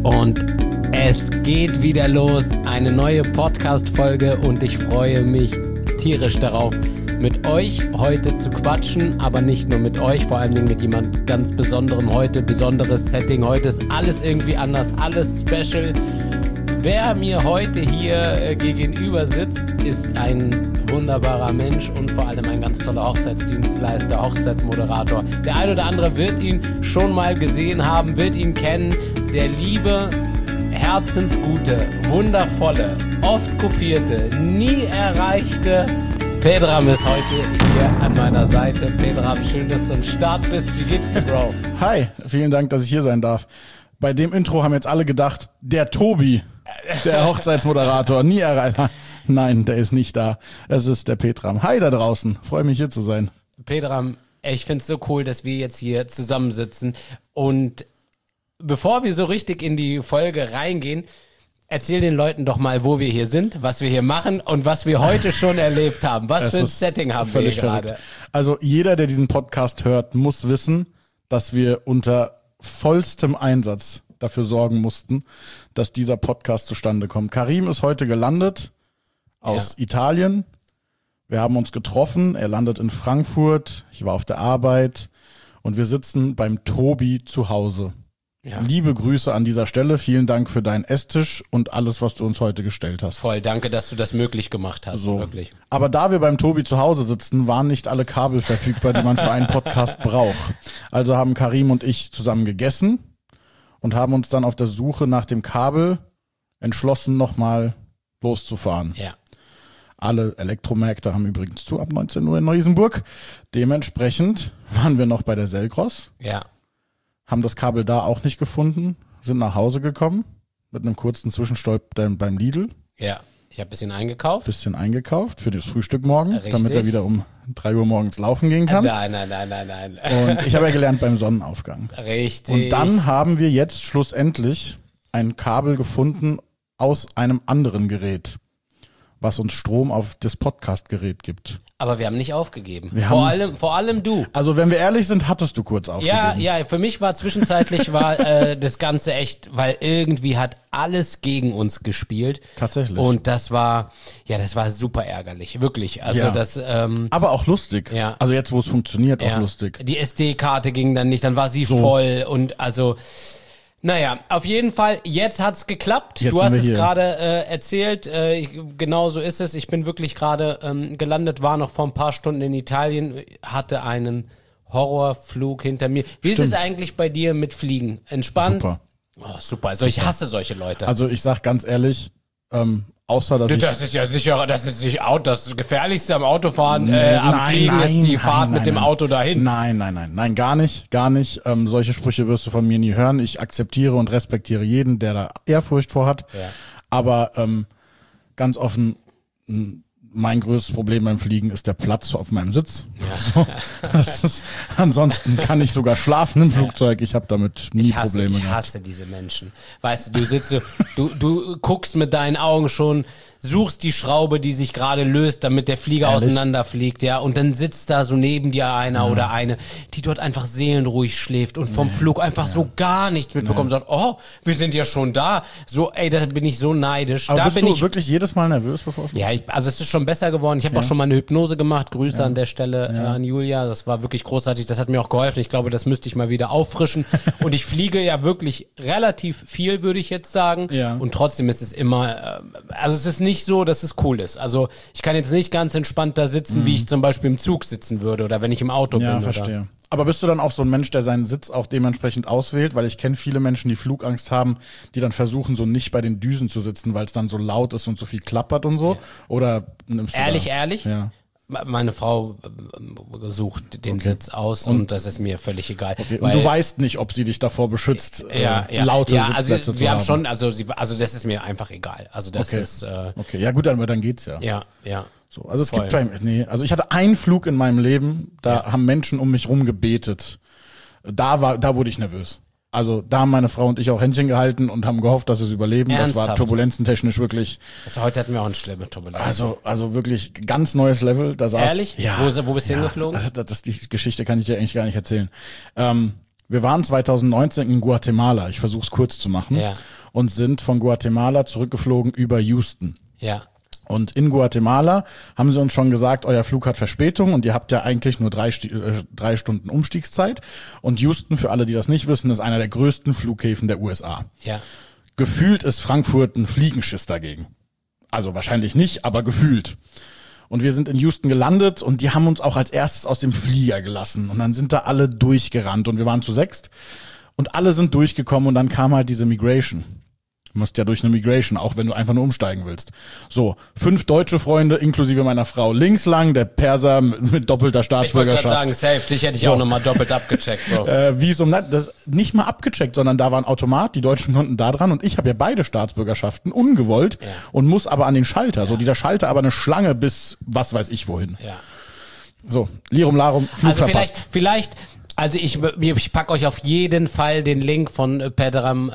Und es geht wieder los, eine neue Podcast-Folge und ich freue mich tierisch darauf, mit euch heute zu quatschen, aber nicht nur mit euch, vor allem mit jemand ganz Besonderem heute, besonderes Setting, heute ist alles irgendwie anders, alles special. Wer mir heute hier gegenüber sitzt, ist ein wunderbarer Mensch und vor allem ein ganz toller Hochzeitsdienstleister, Hochzeitsmoderator. Der ein oder andere wird ihn schon mal gesehen haben, wird ihn kennen. Der liebe, herzensgute, wundervolle, oft kopierte, nie erreichte Pedram ist heute hier an meiner Seite. Pedram, schön, dass du am Start bist. Wie geht's dir, Bro? Hi, vielen Dank, dass ich hier sein darf. Bei dem Intro haben jetzt alle gedacht, der Tobi, der Hochzeitsmoderator, nie erreicht. Nein, der ist nicht da. Es ist der Pedram. Hi da draußen, freue mich hier zu sein. Pedram, ich find's so cool, dass wir jetzt hier zusammensitzen. Und bevor wir so richtig in die Folge reingehen, erzähl den Leuten doch mal, wo wir hier sind, was wir hier machen und was wir heute schon erlebt haben. Was für ein Setting haben wir hier gerade? Also jeder, der diesen Podcast hört, muss wissen, dass wir unter vollstem Einsatz dafür sorgen mussten, dass dieser Podcast zustande kommt. Karim ist heute gelandet aus Italien. Wir haben uns getroffen. Er landet in Frankfurt. Ich war auf der Arbeit und wir sitzen beim Tobi zu Hause. Ja. Liebe Grüße an dieser Stelle. Vielen Dank für deinen Esstisch und alles, was du uns heute gestellt hast. Voll, danke, dass du das möglich gemacht hast. So. Wirklich. Aber da wir beim Tobi zu Hause sitzen, waren nicht alle Kabel verfügbar, die man für einen Podcast braucht. Also haben Karim und ich zusammen gegessen und haben uns dann auf der Suche nach dem Kabel entschlossen, nochmal loszufahren. Ja. Alle Elektromärkte haben übrigens zu ab 19 Uhr in Neu-Isenburg. Dementsprechend waren wir noch bei der Selgros. Ja. Haben das Kabel da auch nicht gefunden, sind nach Hause gekommen mit einem kurzen Zwischenstopp beim Lidl. Ja, ich habe ein bisschen eingekauft. Für das Frühstück morgen, Richtig. Damit er wieder um 3 Uhr morgens laufen gehen kann. Nein. Und ich habe ja gelernt beim Sonnenaufgang. Richtig. Und dann haben wir jetzt schlussendlich ein Kabel gefunden aus einem anderen Gerät, was uns Strom auf das Podcast-Gerät gibt. Aber wir haben nicht aufgegeben. Vor allem du. Also wenn wir ehrlich sind, hattest du kurz aufgegeben. Ja, für mich war zwischenzeitlich das Ganze echt, weil irgendwie hat alles gegen uns gespielt. Tatsächlich. Und das war super ärgerlich, wirklich. Also das. Aber auch lustig. Ja. Also jetzt, wo es funktioniert, auch lustig. Die SD-Karte ging dann nicht, dann war sie voll und also. Naja, auf jeden Fall, jetzt hat's geklappt. Jetzt du hast es hier. gerade erzählt, genau so ist es. Ich bin wirklich gerade gelandet, war noch vor ein paar Stunden in Italien, hatte einen Horrorflug hinter mir. Wie ist es eigentlich bei dir mit Fliegen? Entspannt? Super. Oh, super. Also ich hasse solche Leute. Also ich sag ganz ehrlich, außer dass das ist ja sicher, das ist gefährlichste am Autofahren, am Fliegen ist die Fahrt mit dem Auto dahin. Nein, gar nicht. Solche Sprüche wirst du von mir nie hören. Ich akzeptiere und respektiere jeden, der da Ehrfurcht vor hat. Ja. Aber ganz offen, mein größtes Problem beim Fliegen ist der Platz auf meinem Sitz. Ja. So, ansonsten kann ich sogar schlafen im Flugzeug. Ich habe damit nie Probleme gehabt. Ich hasse diese Menschen. Weißt du, du sitzt so, du guckst mit deinen Augen schon, suchst die Schraube, die sich gerade löst, damit der Flieger auseinanderfliegt, ja, und dann sitzt da so neben dir einer oder eine, die dort einfach seelenruhig schläft und vom Flug einfach so gar nichts mitbekommt, sagt, oh, wir sind ja schon da. So, ey, da bin ich so neidisch. Aber da bist bin du ich wirklich jedes Mal nervös, bevor es Ja, also es ist schon besser geworden. Ich habe auch schon mal eine Hypnose gemacht. Grüße an der Stelle an Julia. Das war wirklich großartig. Das hat mir auch geholfen. Ich glaube, das müsste ich mal wieder auffrischen. Und ich fliege ja wirklich relativ viel, würde ich jetzt sagen. Ja. Und trotzdem ist es immer, also es ist nicht so, dass es cool ist. Also ich kann jetzt nicht ganz entspannt da sitzen, wie ich zum Beispiel im Zug sitzen würde oder wenn ich im Auto bin. Ja, verstehe. Oder. Aber bist du dann auch so ein Mensch, der seinen Sitz auch dementsprechend auswählt? Weil ich kenne viele Menschen, die Flugangst haben, die dann versuchen, so nicht bei den Düsen zu sitzen, weil es dann so laut ist und so viel klappert und so. Ja. Oder nimmst du Ehrlich? Ja. Meine Frau sucht den Sitz aus und das ist mir völlig egal. Okay. Und du weißt nicht, ob sie dich davor beschützt, laute Sitzplätze zu wir haben haben. Schon, also das ist mir einfach egal. Also das ist. Okay, ja gut, dann geht's ja. Ja. So, also es gibt also ich hatte einen Flug in meinem Leben, da haben Menschen um mich rum gebetet. Da wurde ich nervös. Also da haben meine Frau und ich auch Händchen gehalten und haben gehofft, dass wir es überleben. Ernsthaft? Das war turbulenzentechnisch wirklich. Also heute hatten wir auch eine schlimme Turbulenz. Also wirklich ganz neues Level. Da saß, Ehrlich? Ja. Wo bist du hingeflogen? Die Geschichte kann ich dir eigentlich gar nicht erzählen. Wir waren 2019 in Guatemala, ich versuche es kurz zu machen, und sind von Guatemala zurückgeflogen über Houston. Ja. Und in Guatemala haben sie uns schon gesagt, euer Flug hat Verspätung und ihr habt ja eigentlich nur 3 Stunden Umstiegszeit. Und Houston, für alle, die das nicht wissen, ist einer der größten Flughäfen der USA. Ja. Gefühlt ist Frankfurt ein Fliegenschiss dagegen. Also wahrscheinlich nicht, aber gefühlt. Und wir sind in Houston gelandet und die haben uns auch als erstes aus dem Flieger gelassen. Und dann sind da alle durchgerannt und wir waren zu 6. Und alle sind durchgekommen und dann kam halt diese Migration. Du musst ja durch eine Migration, auch wenn du einfach nur umsteigen willst. So, 5 deutsche Freunde, inklusive meiner Frau, links lang, der Perser mit doppelter Staatsbürgerschaft. Ich wollte gerade sagen, safe, dich hätte ich auch nochmal doppelt abgecheckt, Bro. Das nicht mal abgecheckt, sondern da war ein Automat, die Deutschen konnten da dran und ich habe ja beide Staatsbürgerschaften, ungewollt, und muss aber an den Schalter. So, dieser Schalter aber eine Schlange bis was weiß ich wohin. Ja. So, Lirum Larum, Flug also verpasst. vielleicht, also ich packe euch auf jeden Fall den Link von Pedram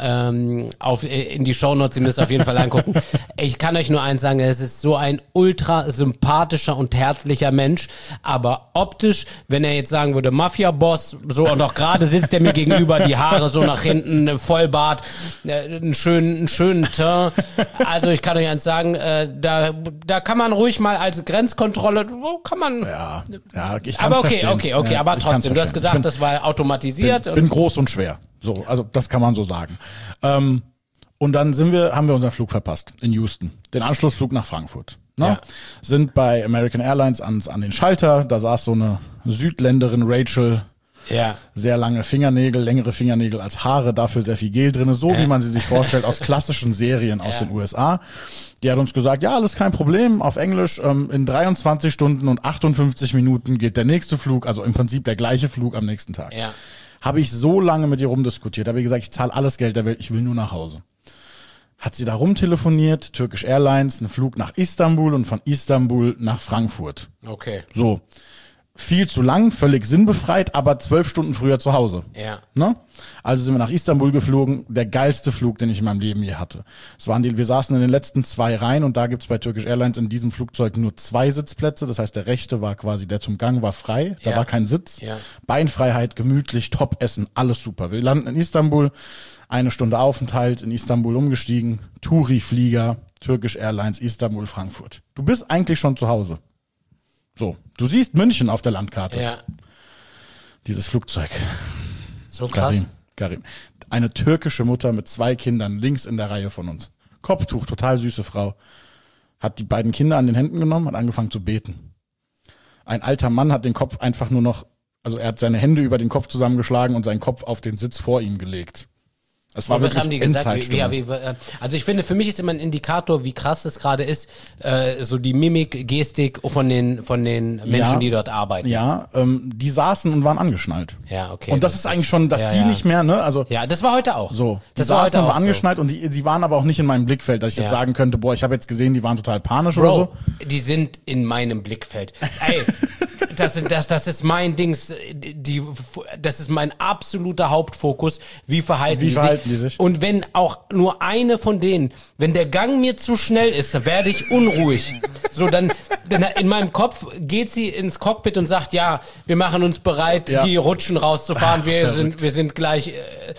in die Shownotes, ihr müsst auf jeden Fall angucken. Ich kann euch nur eins sagen, es ist so ein ultra sympathischer und herzlicher Mensch, aber optisch, wenn er jetzt sagen würde, Mafia-Boss, so, und auch gerade sitzt er mir gegenüber, die Haare so nach hinten, Vollbart, einen schönen Teint. Also ich kann euch eins sagen, da kann man ruhig mal als Grenzkontrolle, kann man... Ja, ich kann's aber verstehen. okay, Ja, aber ich trotzdem, kann's du hast verstehen. gesagt, das war automatisiert. bin groß und schwer. So, also das kann man so sagen. Und dann haben wir unseren Flug verpasst in Houston. Den Anschlussflug nach Frankfurt. Ne? Ja. Sind bei American Airlines an den Schalter. Da saß so eine Südländerin, Rachel. Ja. Sehr lange Fingernägel, längere Fingernägel als Haare, dafür sehr viel Gel drin, so wie man sie sich vorstellt aus klassischen Serien aus den USA. Die hat uns gesagt, ja, alles kein Problem, auf Englisch, in 23 Stunden und 58 Minuten geht der nächste Flug, also im Prinzip der gleiche Flug am nächsten Tag. Ja. Habe ich so lange mit ihr rumdiskutiert, habe ich gesagt, ich zahle alles Geld der Welt, ich will nur nach Hause. Hat sie da rumtelefoniert, Turkish Airlines, einen Flug nach Istanbul und von Istanbul nach Frankfurt. Okay. So. Viel zu lang, völlig sinnbefreit, aber 12 Stunden früher zu Hause. Ja. Ne? Also sind wir nach Istanbul geflogen, der geilste Flug, den ich in meinem Leben je hatte. Wir saßen in den letzten 2 Reihen und da gibt's bei Turkish Airlines in diesem Flugzeug nur 2 Sitzplätze. Das heißt, der rechte war quasi, der zum Gang war frei, da war kein Sitz. Ja. Beinfreiheit, gemütlich, Top-Essen, alles super. Wir landen in Istanbul, 1 Stunde Aufenthalt, in Istanbul umgestiegen, Touri-Flieger, Turkish Airlines, Istanbul, Frankfurt. Du bist eigentlich schon zu Hause. So, du siehst München auf der Landkarte. Ja. Dieses Flugzeug. So krass. Karim. Eine türkische Mutter mit 2 Kindern links in der Reihe von uns. Kopftuch, total süße Frau. Hat die beiden Kinder an den Händen genommen, hat angefangen zu beten. Ein alter Mann hat den Kopf einfach nur noch, also er hat seine Hände über den Kopf zusammengeschlagen und seinen Kopf auf den Sitz vor ihm gelegt. Es war was wirklich haben die gesagt? Endzeitstimmung. Also ich finde, für mich ist immer ein Indikator, wie krass es gerade ist, so die Mimik, Gestik von den Menschen, die dort arbeiten. Ja, die saßen und waren angeschnallt. Ja, okay. Und das ist eigentlich schon, dass die nicht mehr, ne? Also ja, das war heute auch. so, die das war saßen heute und auch waren angeschnallt und sie waren aber auch nicht in meinem Blickfeld, dass ich jetzt sagen könnte, boah, ich habe jetzt gesehen, die waren total panisch oder so. Die sind in meinem Blickfeld. Ey, das ist mein Dings, das ist mein absoluter Hauptfokus. Wie verhalten die sich? Und wenn auch nur eine von denen, wenn der Gang mir zu schnell ist, dann werde ich unruhig. So, dann in meinem Kopf geht sie ins Cockpit und sagt, ja, wir machen uns bereit, die Rutschen rauszufahren. Wir sind gleich,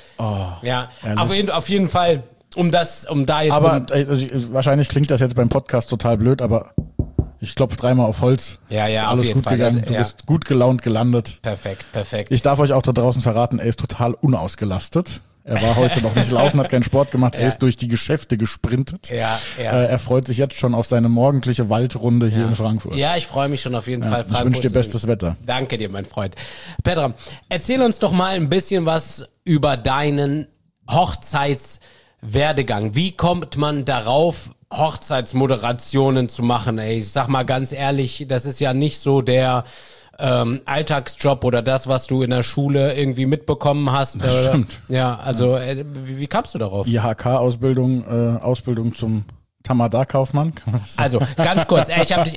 ja, auf jeden Fall, um da jetzt. Aber wahrscheinlich klingt das jetzt beim Podcast total blöd, aber ich klopfe 3-mal auf Holz. Ja, ist alles auf jeden gut Fall. gegangen. Du bist gut gelaunt gelandet. Perfekt. Ich darf euch auch da draußen verraten, er ist total unausgelastet. Er war heute noch nicht laufen, hat keinen Sport gemacht. Er ist durch die Geschäfte gesprintet. Ja. Er freut sich jetzt schon auf seine morgendliche Waldrunde hier in Frankfurt. Ja, ich freue mich schon auf jeden Fall. Ich wünsche dir bestes Wetter. Danke dir, mein Freund. Pedram, erzähl uns doch mal ein bisschen was über deinen Hochzeitswerdegang. Wie kommt man darauf, Hochzeitsmoderationen zu machen? Ey, ich sag mal ganz ehrlich, das ist ja nicht so der Alltagsjob oder das, was du in der Schule irgendwie mitbekommen hast. Das stimmt. Ja, also wie kamst du darauf? IHK-Ausbildung, Ausbildung zum Tamada-Kaufmann. Also, ganz kurz, ich hab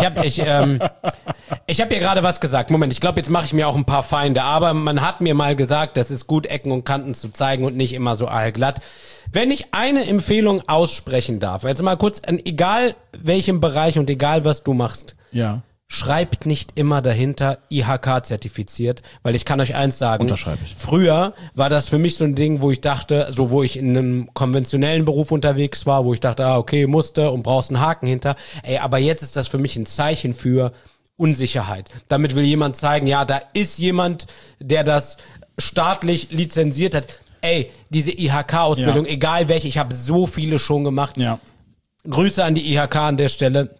dir gerade was gesagt. Moment, ich glaube, jetzt mache ich mir auch ein paar Feinde, aber man hat mir mal gesagt, das ist gut, Ecken und Kanten zu zeigen und nicht immer so allglatt. Wenn ich eine Empfehlung aussprechen darf, jetzt mal kurz, egal welchem Bereich und egal was du machst, Ja. schreibt nicht immer dahinter IHK zertifiziert, weil ich kann euch eins sagen. Unterschreibe ich. Früher war das für mich so ein Ding, wo ich dachte, so wo ich in einem konventionellen Beruf unterwegs war, wo ich dachte, okay, musste und brauchst einen Haken hinter. Aber jetzt ist das für mich ein Zeichen für Unsicherheit. Damit will jemand zeigen, ja, da ist jemand, der das staatlich lizenziert hat. Diese IHK-Ausbildung, egal welche, ich habe so viele schon gemacht. Ja. Grüße an die IHK an der Stelle.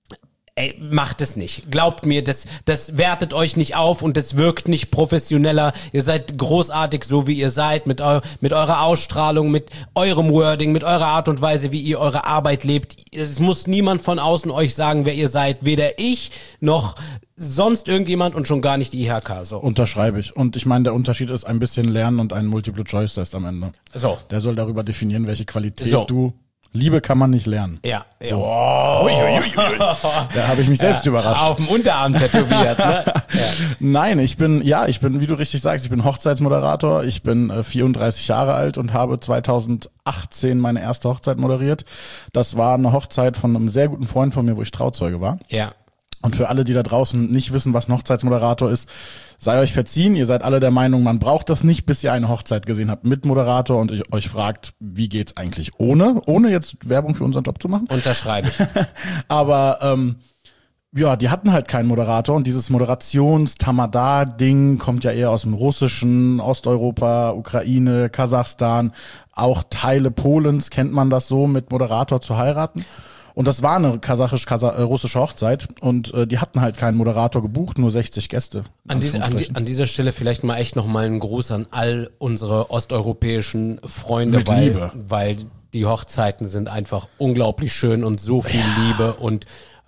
Macht es nicht. Glaubt mir, das wertet euch nicht auf und das wirkt nicht professioneller. Ihr seid großartig, so wie ihr seid, mit eurer Ausstrahlung, mit eurem Wording, mit eurer Art und Weise, wie ihr eure Arbeit lebt. Es muss niemand von außen euch sagen, wer ihr seid. Weder ich noch sonst irgendjemand und schon gar nicht die IHK. So. Unterschreibe ich. Und ich meine, der Unterschied ist ein bisschen Lernen und ein Multiple-Choice-Test am Ende. So. Der soll darüber definieren, welche Qualität du... Liebe kann man nicht lernen. Ja. So. Oh. Da habe ich mich selbst überrascht. Auf dem Unterarm tätowiert, ne? Ja. Nein, ich bin, wie du richtig sagst, ich bin Hochzeitsmoderator. Ich bin 34 Jahre alt und habe 2018 meine erste Hochzeit moderiert. Das war eine Hochzeit von einem sehr guten Freund von mir, wo ich Trauzeuge war. Ja. Und für alle, die da draußen nicht wissen, was ein Hochzeitsmoderator ist, sei euch verziehen. Ihr seid alle der Meinung, man braucht das nicht, bis ihr eine Hochzeit gesehen habt mit Moderator und euch fragt, wie geht's eigentlich ohne jetzt Werbung für unseren Job zu machen. Unterschreibe ich. Aber die hatten halt keinen Moderator und dieses Moderations-Tamada-Ding kommt ja eher aus dem Russischen, Osteuropa, Ukraine, Kasachstan, auch Teile Polens kennt man das so, mit Moderator zu heiraten. Und das war eine russische Hochzeit und die hatten halt keinen Moderator gebucht, nur 60 Gäste. An dieser Stelle vielleicht mal echt nochmal einen Gruß an all unsere osteuropäischen Freunde, weil die Hochzeiten sind einfach unglaublich schön und so viel Liebe und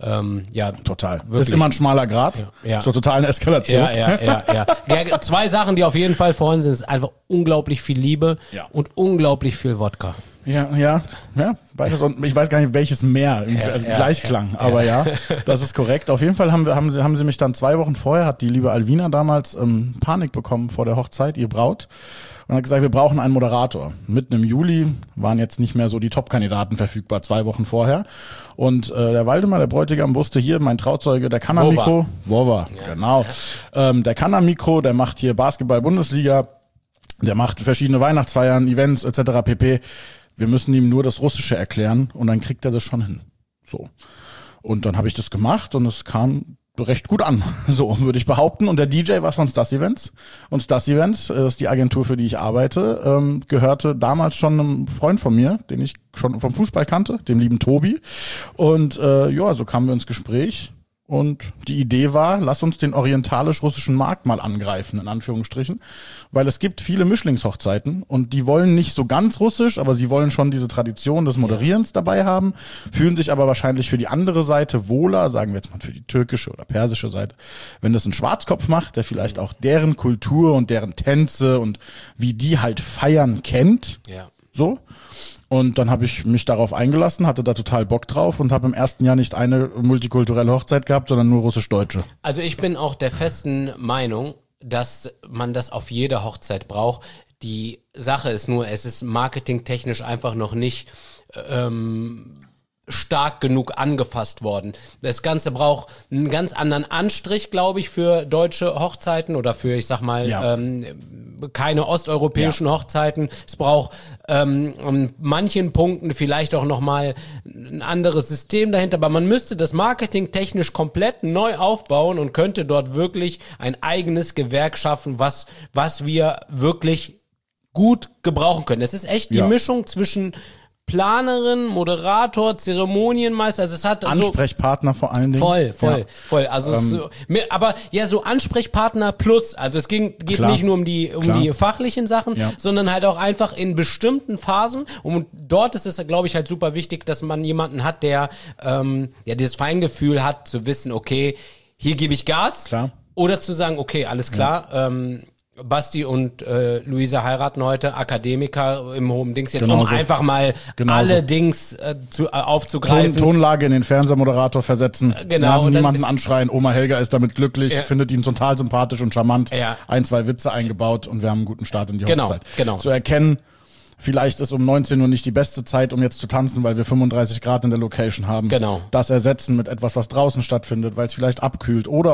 total. Wirklich. Das ist immer ein schmaler Grat zur totalen Eskalation. Ja. Zwei Sachen, die auf jeden Fall vorhanden sind, ist einfach unglaublich viel Liebe und unglaublich viel Wodka. Ja, beides. Und ich weiß gar nicht, welches mehr, Gleichklang, aber das ist korrekt. Auf jeden Fall haben sie mich dann 2 Wochen vorher, hat die liebe Alvina damals Panik bekommen vor der Hochzeit, ihr Braut, und hat gesagt, wir brauchen einen Moderator. Mitten im Juli waren jetzt nicht mehr so die Top-Kandidaten verfügbar, 2 Wochen vorher. Und der Waldemar, der Bräutigam, wusste hier, mein Trauzeuge, der kann am Mikro. Wova, genau. Der kann am Mikro, der macht hier Basketball-Bundesliga, der macht verschiedene Weihnachtsfeiern, Events etc. pp. Wir müssen ihm nur das Russische erklären und dann kriegt er das schon hin. So. Und dann habe ich das gemacht und es kam recht gut an, so würde ich behaupten. Und der DJ war von Stas Events. Und Stas Events, das ist die Agentur, für die ich arbeite, gehörte damals schon einem Freund von mir, den ich schon vom Fußball kannte, dem lieben Tobi. Und so kamen wir ins Gespräch. Und die Idee war, lass uns den orientalisch-russischen Markt mal angreifen, in Anführungsstrichen. Weil es gibt viele Mischlingshochzeiten und die wollen nicht so ganz russisch, aber sie wollen schon diese Tradition des Moderierens dabei haben, fühlen sich aber wahrscheinlich für die andere Seite wohler, sagen wir jetzt mal für die türkische oder persische Seite, wenn das ein Schwarzkopf macht, der vielleicht auch deren Kultur und deren Tänze und wie die halt feiern kennt. Ja. So. Und dann habe ich mich darauf eingelassen, hatte da total Bock drauf und habe im ersten Jahr nicht eine multikulturelle Hochzeit gehabt, sondern nur russisch-deutsche. Also ich bin auch der festen Meinung, dass man das auf jeder Hochzeit braucht. Die Sache ist nur, es ist marketingtechnisch einfach noch nicht stark genug angefasst worden. Das Ganze braucht einen ganz anderen Anstrich, glaube ich, für deutsche Hochzeiten oder für, ich sag mal, keine osteuropäischen Hochzeiten. Es braucht an manchen Punkten vielleicht auch nochmal ein anderes System dahinter, aber man müsste das Marketing technisch komplett neu aufbauen und könnte dort wirklich ein eigenes Gewerk schaffen, was wir wirklich gut gebrauchen können. Es ist echt die Mischung zwischen Planerin, Moderator, Zeremonienmeister, also es hat Ansprechpartner vor allen Dingen. Voll. Also aber so Ansprechpartner plus, also es geht nicht nur um die fachlichen Sachen, sondern halt auch einfach in bestimmten Phasen und dort ist es, glaube ich, halt super wichtig, dass man jemanden hat, der dieses Feingefühl hat, zu wissen, okay, hier gebe ich Gas. Klar. Oder zu sagen, okay, alles klar, Basti und Luisa heiraten heute, Akademiker im hohen Dings jetzt, um einfach mal alle Dings aufzugreifen. Tonlage in den Fernsehmoderator versetzen, niemanden anschreien, Oma Helga ist damit glücklich, findet ihn total sympathisch und charmant, 1, 2 Witze eingebaut und wir haben einen guten Start in die Hochzeit. Genau. Zu erkennen, vielleicht ist um 19 Uhr nicht die beste Zeit, um jetzt zu tanzen, weil wir 35 Grad in der Location haben. Genau. Das ersetzen mit etwas, was draußen stattfindet, weil es vielleicht abkühlt oder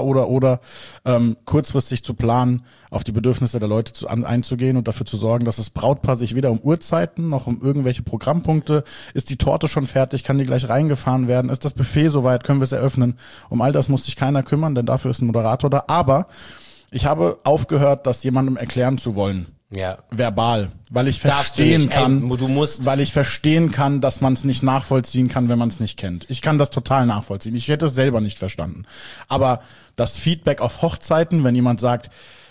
kurzfristig zu planen, auf die Bedürfnisse der Leute einzugehen und dafür zu sorgen, dass das Brautpaar sich weder um Uhrzeiten noch um irgendwelche Programmpunkte, ist die Torte schon fertig, kann die gleich reingefahren werden, ist das Buffet soweit, können wir es eröffnen. Um all das muss sich keiner kümmern, denn dafür ist ein Moderator da. Aber ich habe aufgehört, das jemandem erklären zu wollen. Ja. Verbal, weil ich Darfst du nicht, weil ich verstehen kann, dass man es nicht nachvollziehen kann, wenn man es nicht kennt. Ich kann das total nachvollziehen. Ich hätte es selber nicht verstanden. Aber das Feedback auf Hochzeiten, wenn jemand sagt,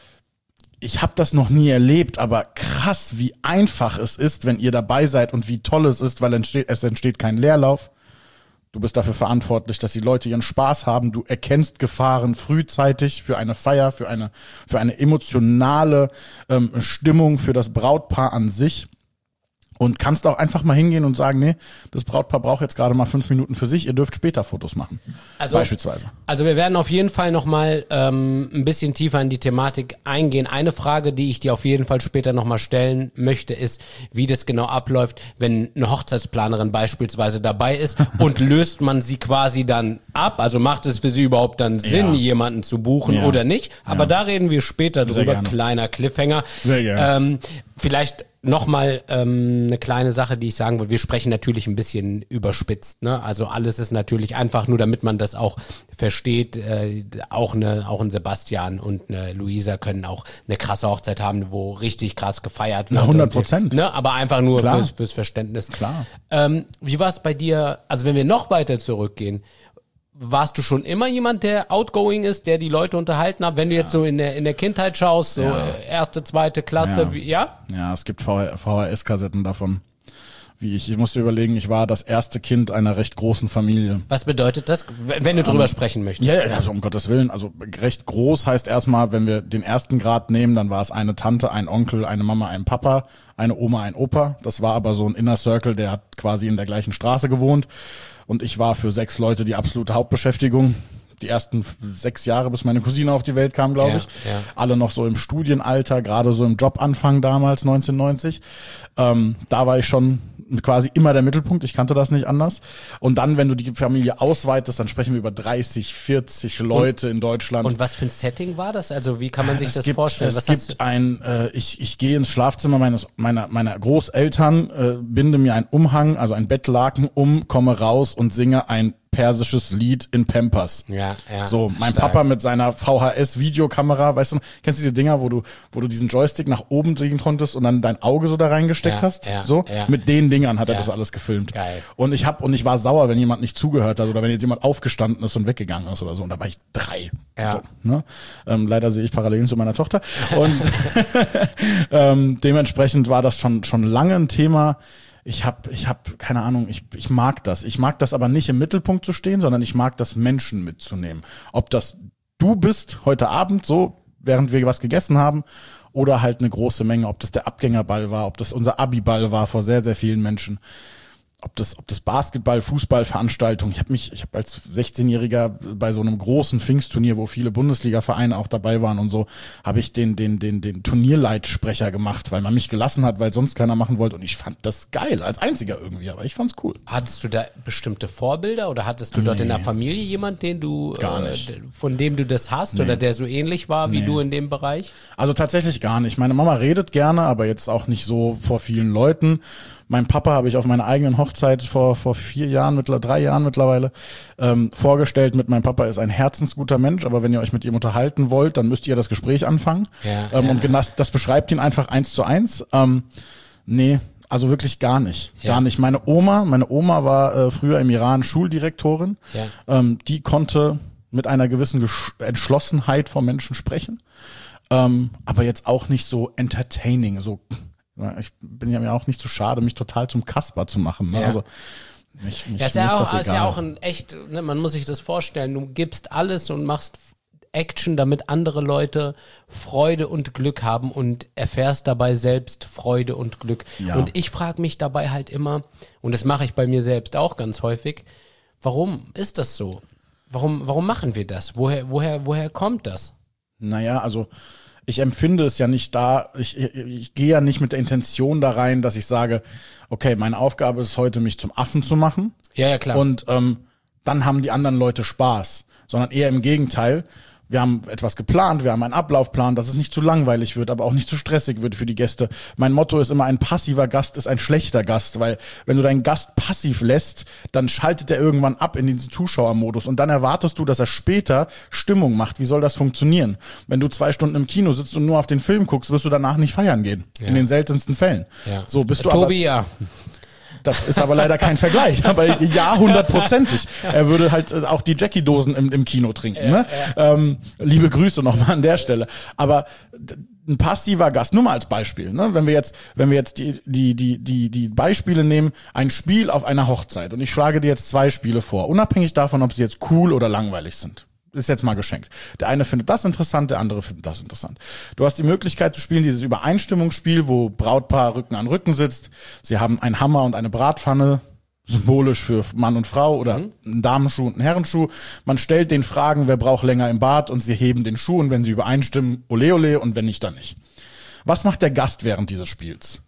ich habe das noch nie erlebt, aber krass, wie einfach es ist, wenn ihr dabei seid und wie toll es ist, weil es entsteht kein Leerlauf. Du bist dafür verantwortlich, dass die Leute ihren Spaß haben. Du erkennst Gefahren frühzeitig für eine Feier, für eine emotionale Stimmung, für das Brautpaar an sich. Und kannst auch einfach mal hingehen und sagen, nee, das Brautpaar braucht jetzt gerade mal 5 Minuten für sich, ihr dürft später Fotos machen. Also, beispielsweise. Also wir werden auf jeden Fall nochmal ein bisschen tiefer in die Thematik eingehen. Eine Frage, die ich dir auf jeden Fall später nochmal stellen möchte, ist, wie das genau abläuft, wenn eine Hochzeitsplanerin beispielsweise dabei ist und löst man sie quasi dann ab? Also macht es für sie überhaupt dann Sinn, jemanden zu buchen oder nicht? Aber da reden wir später drüber. Kleiner Cliffhanger. Sehr gerne. Vielleicht nochmal eine kleine Sache, die ich sagen will. Wir sprechen natürlich ein bisschen überspitzt, ne? Also alles ist natürlich einfach nur, damit man das auch versteht. Auch ein Sebastian und eine Luisa können auch eine krasse Hochzeit haben, wo richtig krass gefeiert wird. 100%. Ne? Aber einfach nur fürs Verständnis. Klar. Wie war es bei dir, also wenn wir noch weiter zurückgehen, warst du schon immer jemand, der outgoing ist, der die Leute unterhalten hat? Wenn du jetzt so in der Kindheit schaust, so erste, zweite Klasse, Ja, es gibt VHS-Kassetten davon. Ich musste überlegen, ich war das erste Kind einer recht großen Familie. Was bedeutet das, wenn du drüber sprechen möchtest? Ja, also um Gottes Willen. Also recht groß heißt erstmal, wenn wir den ersten Grad nehmen, dann war es eine Tante, ein Onkel, eine Mama, ein Papa, eine Oma, ein Opa. Das war aber so ein Inner Circle, der hat quasi in der gleichen Straße gewohnt. Und ich war für 6 Leute die absolute Hauptbeschäftigung. Die ersten 6 Jahre, bis meine Cousine auf die Welt kam, glaube ich. Ja. Alle noch so im Studienalter, gerade so im Jobanfang damals, 1990. Da war ich schon quasi immer der Mittelpunkt. Ich kannte das nicht anders. Und dann, wenn du die Familie ausweitest, dann sprechen wir über 30, 40 Leute in Deutschland. Und was für ein Setting war das? Also wie kann man sich das vorstellen? Ich gehe ins Schlafzimmer meiner Großeltern, binde mir einen Umhang, also ein Bettlaken komme raus und singe ein persisches Lied in Pampers. Ja. So, mein Papa mit seiner VHS-Videokamera, weißt du, kennst du diese Dinger, wo du diesen Joystick nach oben drehen konntest und dann dein Auge so da reingesteckt hast? So, mit den Dingern hat er das alles gefilmt. Geil. Und ich war sauer, wenn jemand nicht zugehört hat oder wenn jetzt jemand aufgestanden ist und weggegangen ist oder so. Und da war ich 3. Ja. So, ne? Leider sehe ich Parallelen zu meiner Tochter. Und dementsprechend war das schon lange ein Thema. Ich hab keine Ahnung, ich mag das. Ich mag das aber nicht im Mittelpunkt zu stehen, sondern ich mag das, Menschen mitzunehmen. Ob das du bist heute Abend so, während wir was gegessen haben, oder halt eine große Menge, ob das der Abgängerball war, ob das unser Abiball war vor sehr, sehr vielen Menschen. Ob das Basketball, Fußballveranstaltung. Ich habe als 16-Jähriger bei so einem großen Pfingstturnier, wo viele Bundesliga-Vereine auch dabei waren und so, habe ich den Turnierleitsprecher gemacht, weil man mich gelassen hat, weil sonst keiner machen wollte. Und ich fand das geil, als einziger irgendwie, aber ich fand's cool. Hattest du da bestimmte Vorbilder oder hattest du dort in der Familie jemand, den du gar nicht. Von dem du das hast oder der so ähnlich war wie du in dem Bereich? Also tatsächlich gar nicht. Meine Mama redet gerne, aber jetzt auch nicht so vor vielen Leuten. Mein Papa habe ich auf meiner eigenen Hochzeit vor 3 Jahren mittlerweile vorgestellt. Mit meinem Papa ist ein herzensguter Mensch, aber wenn ihr euch mit ihm unterhalten wollt, dann müsst ihr das Gespräch anfangen. Und das beschreibt ihn einfach 1:1. Nee, also wirklich gar nicht. Gar nicht. Meine Oma war früher im Iran Schuldirektorin. Die konnte mit einer gewissen Entschlossenheit vor Menschen sprechen. Aber jetzt auch nicht so entertaining, so. Ich bin ja mir auch nicht zu schade, mich total zum Kasper zu machen. Ne? Also ist ja auch ein echt, ne, man muss sich das vorstellen, du gibst alles und machst Action, damit andere Leute Freude und Glück haben und erfährst dabei selbst Freude und Glück. Ja. Und ich frage mich dabei halt immer, und das mache ich bei mir selbst auch ganz häufig, warum ist das so? Warum machen wir das? Woher kommt das? Naja, also ich empfinde es ja nicht ich gehe ja nicht mit der Intention da rein, dass ich sage, okay, meine Aufgabe ist heute, mich zum Affen zu machen. Ja, klar. Und dann haben die anderen Leute Spaß, sondern eher im Gegenteil. Wir haben etwas geplant, wir haben einen Ablaufplan, dass es nicht zu langweilig wird, aber auch nicht zu stressig wird für die Gäste. Mein Motto ist immer, ein passiver Gast ist ein schlechter Gast, weil wenn du deinen Gast passiv lässt, dann schaltet er irgendwann ab in diesen Zuschauermodus und dann erwartest du, dass er später Stimmung macht. Wie soll das funktionieren? Wenn du 2 Stunden im Kino sitzt und nur auf den Film guckst, wirst du danach nicht feiern gehen. Ja. In den seltensten Fällen. Ja. So bist du Tobi, ja. Das ist aber leider kein Vergleich. Aber ja, 100%. Er würde halt auch die Jackie-Dosen im Kino trinken. Ne? Liebe Grüße nochmal an der Stelle. Aber ein passiver Gast, nur mal als Beispiel. Ne? Wenn wir jetzt die Beispiele nehmen, ein Spiel auf einer Hochzeit. Und ich schlage dir jetzt 2 Spiele vor. Unabhängig davon, ob sie jetzt cool oder langweilig sind. Ist jetzt mal geschenkt. Der eine findet das interessant, der andere findet das interessant. Du hast die Möglichkeit zu spielen, dieses Übereinstimmungsspiel, wo Brautpaar Rücken an Rücken sitzt. Sie haben einen Hammer und eine Bratpfanne, symbolisch für Mann und Frau, oder einen Damenschuh und einen Herrenschuh. Man stellt den Fragen, wer braucht länger im Bad, und sie heben den Schuh, und wenn sie übereinstimmen, ole ole, und wenn nicht, dann nicht. Was macht der Gast während dieses Spiels?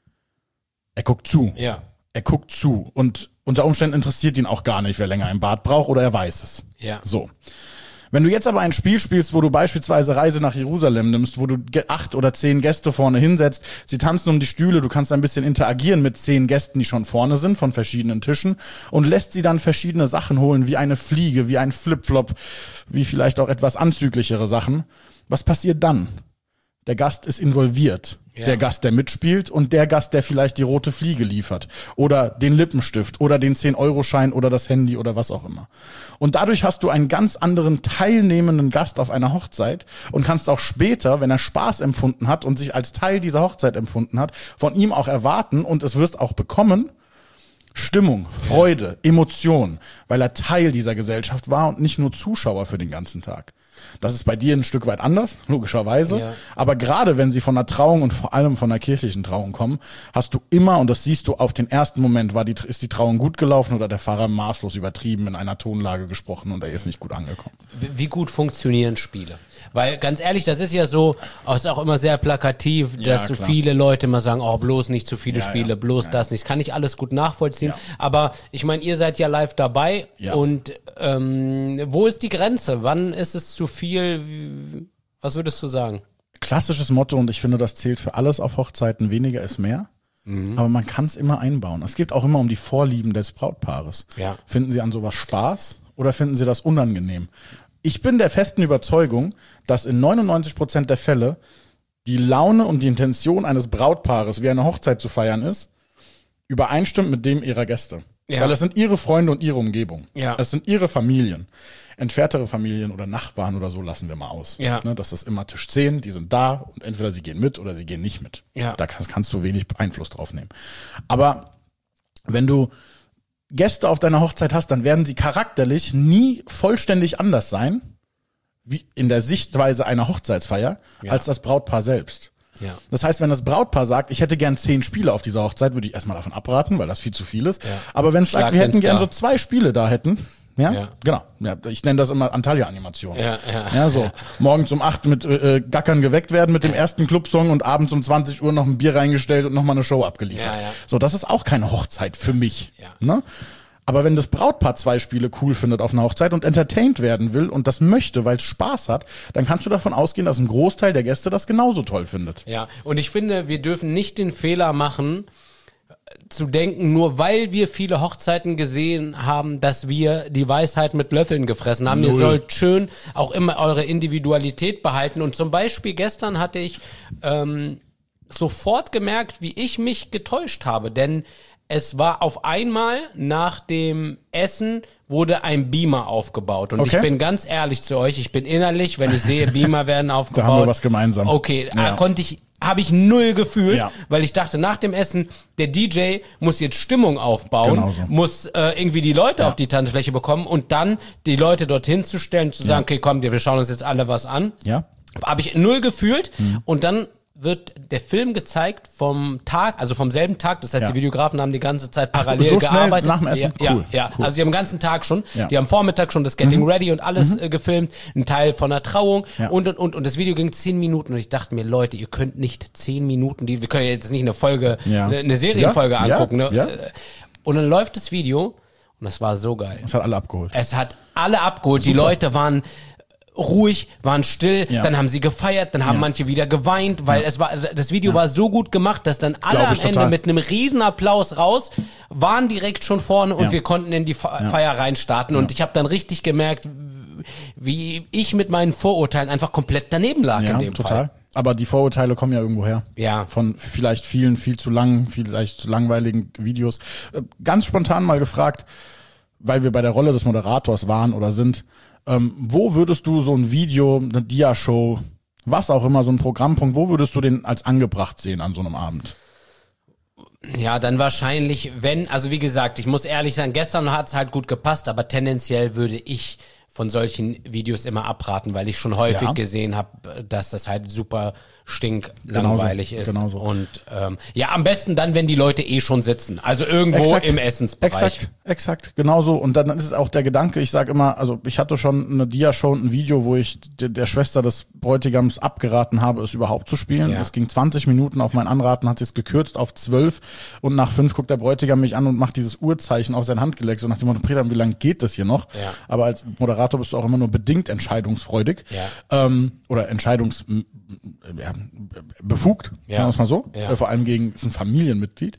Er guckt zu. Ja. Er guckt zu, und unter Umständen interessiert ihn auch gar nicht, wer länger im Bad braucht, oder er weiß es. Ja. So. Wenn du jetzt aber ein Spiel spielst, wo du beispielsweise Reise nach Jerusalem nimmst, wo du 8 oder 10 Gäste vorne hinsetzt, sie tanzen um die Stühle, du kannst ein bisschen interagieren mit 10 Gästen, die schon vorne sind, von verschiedenen Tischen, und lässt sie dann verschiedene Sachen holen, wie eine Fliege, wie ein Flipflop, wie vielleicht auch etwas anzüglichere Sachen. Was passiert dann? Der Gast ist involviert. Ja. Der Gast, der mitspielt, und der Gast, der vielleicht die rote Fliege liefert oder den Lippenstift oder den 10-Euro-Schein oder das Handy oder was auch immer. Und dadurch hast du einen ganz anderen teilnehmenden Gast auf einer Hochzeit und kannst auch später, wenn er Spaß empfunden hat und sich als Teil dieser Hochzeit empfunden hat, von ihm auch erwarten, und es wirst auch bekommen, Stimmung, Freude, Emotion, weil er Teil dieser Gesellschaft war und nicht nur Zuschauer für den ganzen Tag. Das ist bei dir ein Stück weit anders, logischerweise. Ja. Aber gerade wenn sie von einer Trauung und vor allem von einer kirchlichen Trauung kommen, hast du immer, und das siehst du auf den ersten Moment, ist die Trauung gut gelaufen oder der Pfarrer maßlos übertrieben in einer Tonlage gesprochen und er ist nicht gut angekommen. Wie gut funktionieren Spiele? Weil ganz ehrlich, das ist ja so, ist auch immer sehr plakativ, dass so viele Leute immer sagen, oh, bloß nicht zu viele Spiele, bloß das nicht. Kann ich alles gut nachvollziehen. Ja. Aber ich meine, ihr seid ja live dabei und wo ist die Grenze? Wann ist es zu viel? Was würdest du sagen? Klassisches Motto, und ich finde, das zählt für alles auf Hochzeiten, weniger ist mehr. Aber man kann es immer einbauen. Es geht auch immer um die Vorlieben des Brautpaares. Ja. Finden sie an sowas Spaß oder finden sie das unangenehm? Ich bin der festen Überzeugung, dass in 99% der Fälle die Laune und die Intention eines Brautpaares, wie eine Hochzeit zu feiern ist, übereinstimmt mit dem ihrer Gäste. Ja. Weil es sind ihre Freunde und ihre Umgebung. Ja. Es sind ihre Familien. Entferntere Familien oder Nachbarn oder so lassen wir mal aus. Ja. Ne, das ist immer Tisch 10, die sind da und entweder sie gehen mit oder sie gehen nicht mit. Ja. Da kannst du wenig Einfluss drauf nehmen. Aber wenn du Gäste auf deiner Hochzeit hast, dann werden sie charakterlich nie vollständig anders sein, wie in der Sichtweise einer Hochzeitsfeier, als das Brautpaar selbst. Ja. Das heißt, wenn das Brautpaar sagt, ich hätte gern 10 Spiele auf dieser Hochzeit, würde ich erstmal davon abraten, weil das viel zu viel ist. Ja. Aber wenn es sagt, wir hätten gern so 2 Spiele da hätten, genau. Ja, ich nenne das immer Antalya-Animation. So morgens um 8 mit Gackern geweckt werden mit dem ersten Clubsong und abends um 20 Uhr noch ein Bier reingestellt und nochmal eine Show abgeliefert. So, das ist auch keine Hochzeit für mich. Ne? Aber wenn das Brautpaar 2 Spiele cool findet auf einer Hochzeit und entertained werden will und das möchte, weil es Spaß hat, dann kannst du davon ausgehen, dass ein Großteil der Gäste das genauso toll findet. Ja, und ich finde, wir dürfen nicht den Fehler machen, zu denken, nur weil wir viele Hochzeiten gesehen haben, dass wir die Weisheit mit Löffeln gefressen haben. Ihr sollt schön auch immer eure Individualität behalten. Und zum Beispiel gestern hatte ich sofort gemerkt, wie ich mich getäuscht habe. Denn es war auf einmal nach dem Essen wurde ein Beamer aufgebaut. Und ich bin ganz ehrlich zu euch, ich bin innerlich, wenn ich sehe, Beamer werden aufgebaut. Da haben wir was gemeinsam. Okay, habe ich null gefühlt, weil ich dachte, nach dem Essen, der DJ muss jetzt Stimmung aufbauen, muss irgendwie die Leute auf die Tanzfläche bekommen und dann die Leute dorthin zu stellen, zu sagen, okay, komm, wir schauen uns jetzt alle was an. Ja. Habe ich null gefühlt und dann wird der Film gezeigt vom Tag, also vom selben Tag, das heißt, Ja. die Videografen haben die ganze Zeit parallel so schnell gearbeitet. nach dem Essen? Ja, Cool, ja. cool. Also die haben den ganzen Tag schon, Ja. die haben Vormittag schon das Getting Ready und alles gefilmt, ein Teil von der Trauung Ja. und das Video ging 10 Minuten und ich dachte mir, Leute, ihr könnt nicht 10 Minuten, wir können jetzt nicht eine Folge, Ja. eine Serienfolge Ja, ja, angucken, ne? ja. Und dann läuft das Video und das war so geil. Das hat alle abgeholt. Es hat alle abgeholt. Die Leute waren ruhig, waren still, Ja. dann haben sie gefeiert, dann haben Ja. manche wieder geweint, weil das Video war so gut gemacht, dass dann alle Glaub am ich Ende total. mit einem riesen Applaus raus waren direkt schon vorne und Ja. wir konnten in die Feier reinstarten und ich habe dann richtig gemerkt, wie ich mit meinen Vorurteilen einfach komplett daneben lag in dem total. Fall. Aber die Vorurteile kommen ja irgendwo her. Ja. Von vielleicht vielen, viel zu langen, vielleicht zu langweiligen Videos. Ganz spontan mal gefragt, weil wir bei der Rolle des Moderators waren oder sind, wo würdest du so ein Video, eine Dia-Show, was auch immer, so ein Programmpunkt, wo würdest du den als angebracht sehen an so einem Abend? Ja, dann wahrscheinlich, also wie gesagt, ich muss ehrlich sein, gestern hat's halt gut gepasst, aber tendenziell würde ich von solchen Videos immer abraten, weil ich schon häufig Ja. gesehen habe, dass das halt super stinklangweilig ist. genauso. Und ja, am besten dann, wenn die Leute schon sitzen. Also irgendwo im Essensbereich. Exakt, genauso. Und dann ist es auch der Gedanke, ich sage immer, also ich hatte schon eine Dia-Show und ein Video, wo ich der Schwester des Bräutigams abgeraten habe, es überhaupt zu spielen. Ja. Es ging 20 Minuten, auf mein Anraten hat sie es gekürzt auf 12 und nach 5 guckt der Bräutigam mich an und macht dieses Uhrzeichen auf sein Handgelenk, so nach dem Motto, Predam, wie lange geht das hier noch? Ja. Aber als Moderator bist du auch immer nur bedingt entscheidungsfreudig. Ja. Oder befugt, Ja. sagen wir es mal so. Ja. Vor allem gegen ist ein Familienmitglied.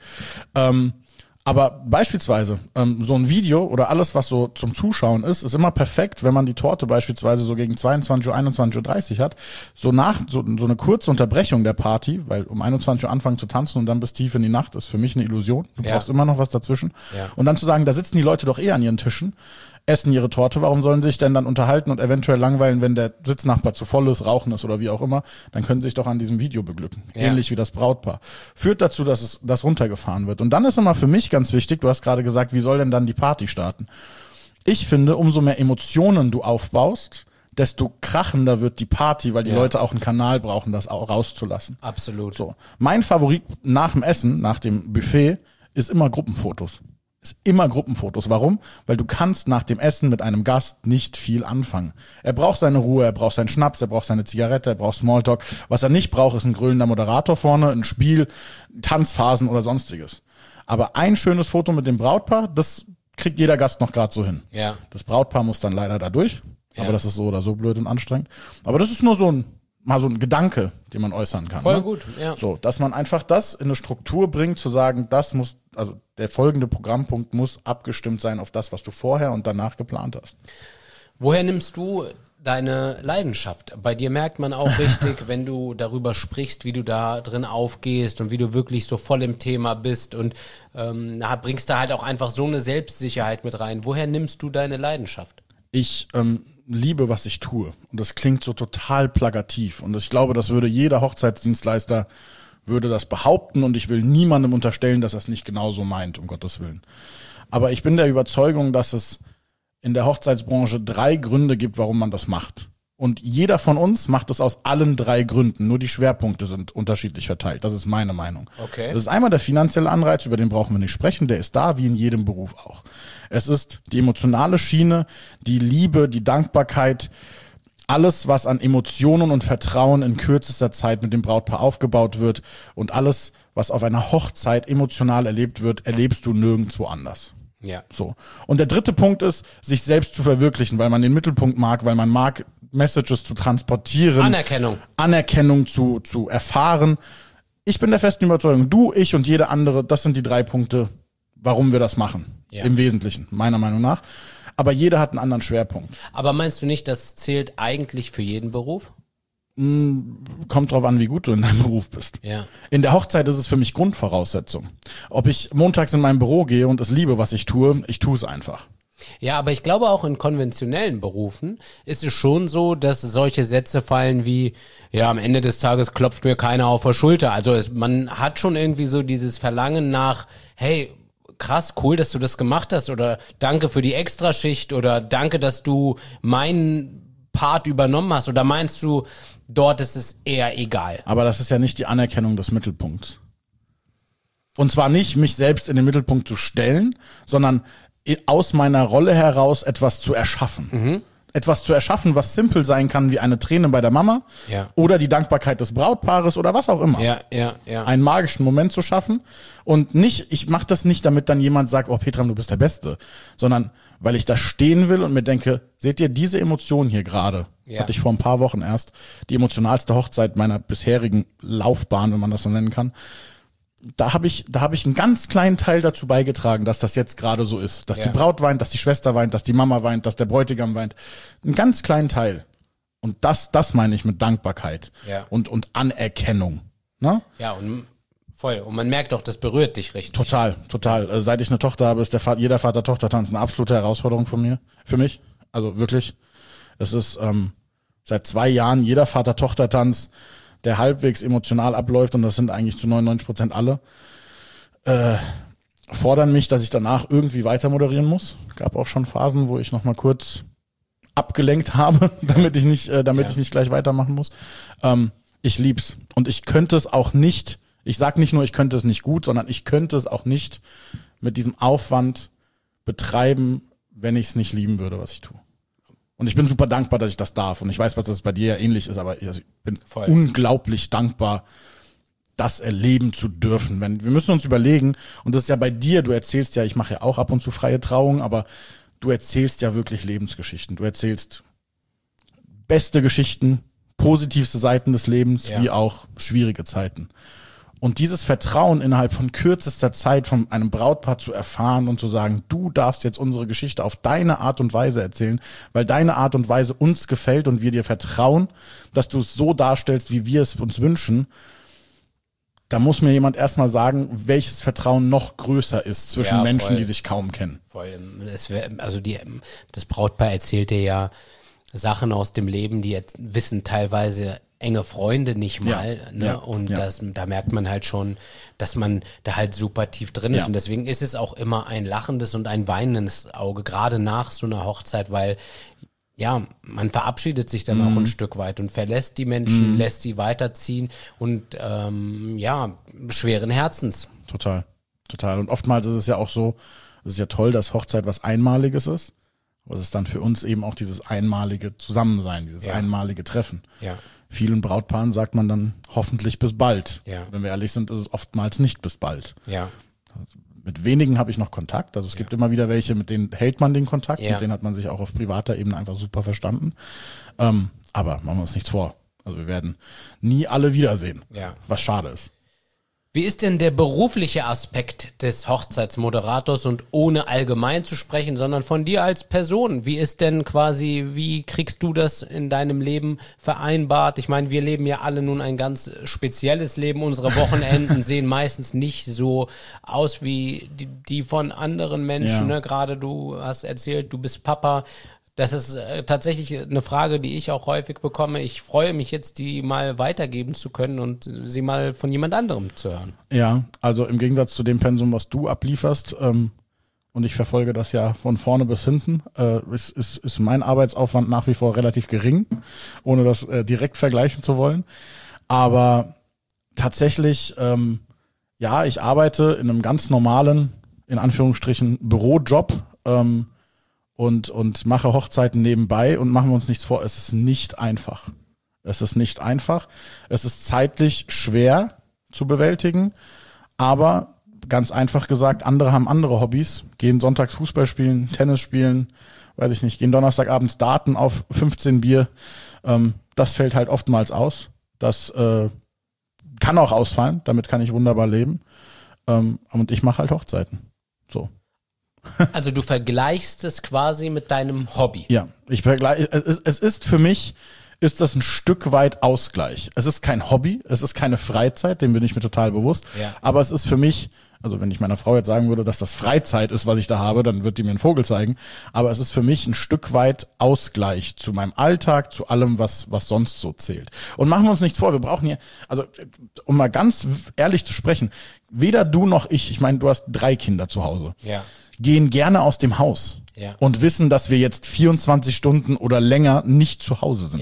Aber beispielsweise so ein Video oder alles, was so zum Zuschauen ist immer perfekt, wenn man die Torte beispielsweise so gegen 22 Uhr, 21.30 Uhr hat. So eine kurze Unterbrechung der Party, weil um 21 Uhr anfangen zu tanzen und dann bis tief in die Nacht ist für mich eine Illusion. Du Ja. brauchst immer noch was dazwischen. Ja. Und dann zu sagen, da sitzen die Leute doch an ihren Tischen, essen ihre Torte, warum sollen sie sich denn dann unterhalten und eventuell langweilen, wenn der Sitznachbar zu voll ist, rauchen ist oder wie auch immer, dann können sie sich doch an diesem Video beglücken. Ja. Ähnlich wie das Brautpaar. Führt dazu, dass das runtergefahren wird. Und dann ist immer für mich ganz wichtig, du hast gerade gesagt, wie soll denn dann die Party starten? Ich finde, umso mehr Emotionen du aufbaust, desto krachender wird die Party, weil die Ja. Leute auch einen Kanal brauchen, das auch rauszulassen. Absolut. So. Mein Favorit nach dem Essen, nach dem Buffet, ist immer Gruppenfotos. Ist immer Gruppenfotos. Warum? Weil du kannst nach dem Essen mit einem Gast nicht viel anfangen. Er braucht seine Ruhe, er braucht seinen Schnaps, er braucht seine Zigarette, er braucht Smalltalk. Was er nicht braucht, ist ein grölender Moderator vorne, ein Spiel, Tanzphasen oder sonstiges. Aber ein schönes Foto mit dem Brautpaar, das kriegt jeder Gast noch gerade so hin. Ja. Das Brautpaar muss dann leider da durch, Ja. aber das ist so oder so blöd und anstrengend. Aber das ist nur so ein Gedanke, den man äußern kann. Voll ne? gut, ja. So, dass man einfach das in eine Struktur bringt, zu sagen, also der folgende Programmpunkt muss abgestimmt sein auf das, was du vorher und danach geplant hast. Woher nimmst du deine Leidenschaft? Bei dir merkt man auch richtig, wenn du darüber sprichst, wie du da drin aufgehst und wie du wirklich so voll im Thema bist und bringst da halt auch einfach so eine Selbstsicherheit mit rein. Woher nimmst du deine Leidenschaft? Ich liebe, was ich tue. Und das klingt so total plakativ. Und ich glaube, das würde jeder Hochzeitsdienstleister würde das behaupten und ich will niemandem unterstellen, dass er es nicht genauso meint, um Gottes Willen. Aber ich bin der Überzeugung, dass es in der Hochzeitsbranche 3 Gründe gibt, warum man das macht. Und jeder von uns macht es aus allen 3 Gründen. Nur die Schwerpunkte sind unterschiedlich verteilt. Das ist meine Meinung. Okay. Das ist einmal der finanzielle Anreiz, über den brauchen wir nicht sprechen. Der ist da, wie in jedem Beruf auch. Es ist die emotionale Schiene, die Liebe, die Dankbarkeit, alles, was an Emotionen und Vertrauen in kürzester Zeit mit dem Brautpaar aufgebaut wird und alles, was auf einer Hochzeit emotional erlebt wird, erlebst du nirgendwo anders. Ja. So. Und der dritte Punkt ist, sich selbst zu verwirklichen, weil man den Mittelpunkt mag, weil man mag, Messages zu transportieren. Anerkennung zu erfahren. Ich bin der festen Überzeugung, du, ich und jeder andere, das sind die 3 Punkte, warum wir das machen. Ja. Im Wesentlichen, meiner Meinung nach. Aber jeder hat einen anderen Schwerpunkt. Aber meinst du nicht, das zählt eigentlich für jeden Beruf? Kommt drauf an, wie gut du in deinem Beruf bist. Ja. In der Hochzeit ist es für mich Grundvoraussetzung. Ob ich montags in mein Büro gehe und es liebe, was ich tue es einfach. Ja, aber ich glaube auch in konventionellen Berufen ist es schon so, dass solche Sätze fallen wie, ja, am Ende des Tages klopft mir keiner auf der Schulter. Also man hat schon irgendwie so dieses Verlangen nach, hey, krass, cool, dass du das gemacht hast oder danke für die Extraschicht oder danke, dass du meinen Part übernommen hast oder meinst du, Dort ist es eher egal. Aber das ist ja nicht die Anerkennung des Mittelpunkts. Und zwar nicht, mich selbst in den Mittelpunkt zu stellen, sondern aus meiner Rolle heraus etwas zu erschaffen. Etwas zu erschaffen, was simpel sein kann wie eine Träne bei der Mama oder die Dankbarkeit des Brautpaares oder was auch immer. Ja. Einen magischen Moment zu schaffen und nicht, ich mache das nicht, damit dann jemand sagt, oh Petram, du bist der Beste, sondern weil ich da stehen will und mir denke, seht ihr diese Emotion hier gerade? Hatte ich vor ein paar Wochen erst, die emotionalste Hochzeit meiner bisherigen Laufbahn, wenn man das so nennen kann. Da habe ich einen ganz kleinen Teil dazu beigetragen, dass das jetzt gerade so ist. Dass die Braut weint, dass die Schwester weint, dass die Mama weint, dass der Bräutigam weint. Einen ganz kleinen Teil. Und das meine ich mit Dankbarkeit und Anerkennung. Ne? Ja, und voll. Und man merkt auch, das berührt dich richtig. Total. Seit ich eine Tochter habe, ist jeder Vater-Tochter-Tanz eine absolute Herausforderung für mich. Also wirklich. Es ist seit 2 Jahren jeder Vater-Tochter-Tanz, der halbwegs emotional abläuft, und das sind eigentlich zu 99% alle, fordern mich, dass ich danach irgendwie weiter moderieren muss. Gab auch schon Phasen, wo ich noch mal kurz abgelenkt habe, damit ich nicht gleich weitermachen muss. Ich lieb's. Und ich könnte es auch nicht, ich sag nicht nur, ich könnte es nicht gut, sondern ich könnte es auch nicht mit diesem Aufwand betreiben, wenn ich es nicht lieben würde, was ich tue. Und ich bin super dankbar, dass ich das darf. Und ich weiß, was das bei dir ja ähnlich ist, aber ich bin unglaublich dankbar, das erleben zu dürfen. Wir müssen uns überlegen, und das ist ja bei dir, du erzählst ja, ich mache ja auch ab und zu freie Trauungen, aber du erzählst ja wirklich Lebensgeschichten. Du erzählst beste Geschichten, positivste Seiten des Lebens, wie auch schwierige Zeiten. Und dieses Vertrauen innerhalb von kürzester Zeit von einem Brautpaar zu erfahren und zu sagen, du darfst jetzt unsere Geschichte auf deine Art und Weise erzählen, weil deine Art und Weise uns gefällt und wir dir vertrauen, dass du es so darstellst, wie wir es uns wünschen, da muss mir jemand erstmal sagen, welches Vertrauen noch größer ist zwischen Menschen, die sich kaum kennen. Voll. Das Brautpaar erzählt dir ja Sachen aus dem Leben, die jetzt wissen teilweise enge Freunde nicht mal, da merkt man halt schon, dass man da halt super tief drin ist, und deswegen ist es auch immer ein lachendes und ein weinendes Auge, gerade nach so einer Hochzeit, weil man verabschiedet sich dann auch ein Stück weit und verlässt die Menschen, lässt sie weiterziehen und schweren Herzens. Total. Und oftmals ist es ja auch so, es ist ja toll, dass Hochzeit was Einmaliges ist, aber es ist dann für uns eben auch dieses einmalige Zusammensein, dieses einmalige Treffen. Ja. Vielen Brautpaaren sagt man dann hoffentlich bis bald. Ja. Wenn wir ehrlich sind, ist es oftmals nicht bis bald. Ja. Mit wenigen habe ich noch Kontakt. Also es gibt immer wieder welche, mit denen hält man den Kontakt. Mit denen hat man sich auch auf privater Ebene einfach super verstanden. Aber machen wir uns nichts vor. Also wir werden nie alle wiedersehen, was schade ist. Wie ist denn der berufliche Aspekt des Hochzeitsmoderators, und ohne allgemein zu sprechen, sondern von dir als Person? Wie ist denn wie kriegst du das in deinem Leben vereinbart? Ich meine, wir leben ja alle nun ein ganz spezielles Leben. Unsere Wochenenden sehen meistens nicht so aus wie die von anderen Menschen. Ne? Gerade du hast erzählt, du bist Papa. Das ist tatsächlich eine Frage, die ich auch häufig bekomme. Ich freue mich jetzt, die mal weitergeben zu können und sie mal von jemand anderem zu hören. Ja, also im Gegensatz zu dem Pensum, was du ablieferst, und ich verfolge das ja von vorne bis hinten, ist mein Arbeitsaufwand nach wie vor relativ gering, ohne das direkt vergleichen zu wollen. Aber tatsächlich, ich arbeite in einem ganz normalen, in Anführungsstrichen, Bürojob, und mache Hochzeiten nebenbei, und machen wir uns nichts vor, es ist nicht einfach. Es ist zeitlich schwer zu bewältigen, aber ganz einfach gesagt, andere haben andere Hobbys, gehen sonntags Fußball spielen, Tennis spielen, gehen Donnerstagabends Daten auf 15 Bier. Das fällt halt oftmals aus. Das kann auch ausfallen, damit kann ich wunderbar leben. Und ich mache halt Hochzeiten. So. Also du vergleichst es quasi mit deinem Hobby. Ja, ich vergleiche. Es ist für mich, ist das ein Stück weit Ausgleich. Es ist kein Hobby, es ist keine Freizeit, dem bin ich mir total bewusst. Ja. Aber es ist für mich, also wenn ich meiner Frau jetzt sagen würde, dass das Freizeit ist, was ich da habe, dann wird die mir einen Vogel zeigen. Aber es ist für mich ein Stück weit Ausgleich zu meinem Alltag, zu allem, was sonst so zählt. Und machen wir uns nichts vor, wir brauchen hier, also um mal ganz ehrlich zu sprechen, weder du noch ich meine, du hast 3 Kinder zu Hause. Ja. Gehen gerne aus dem Haus und wissen, dass wir jetzt 24 Stunden oder länger nicht zu Hause sind. Ja.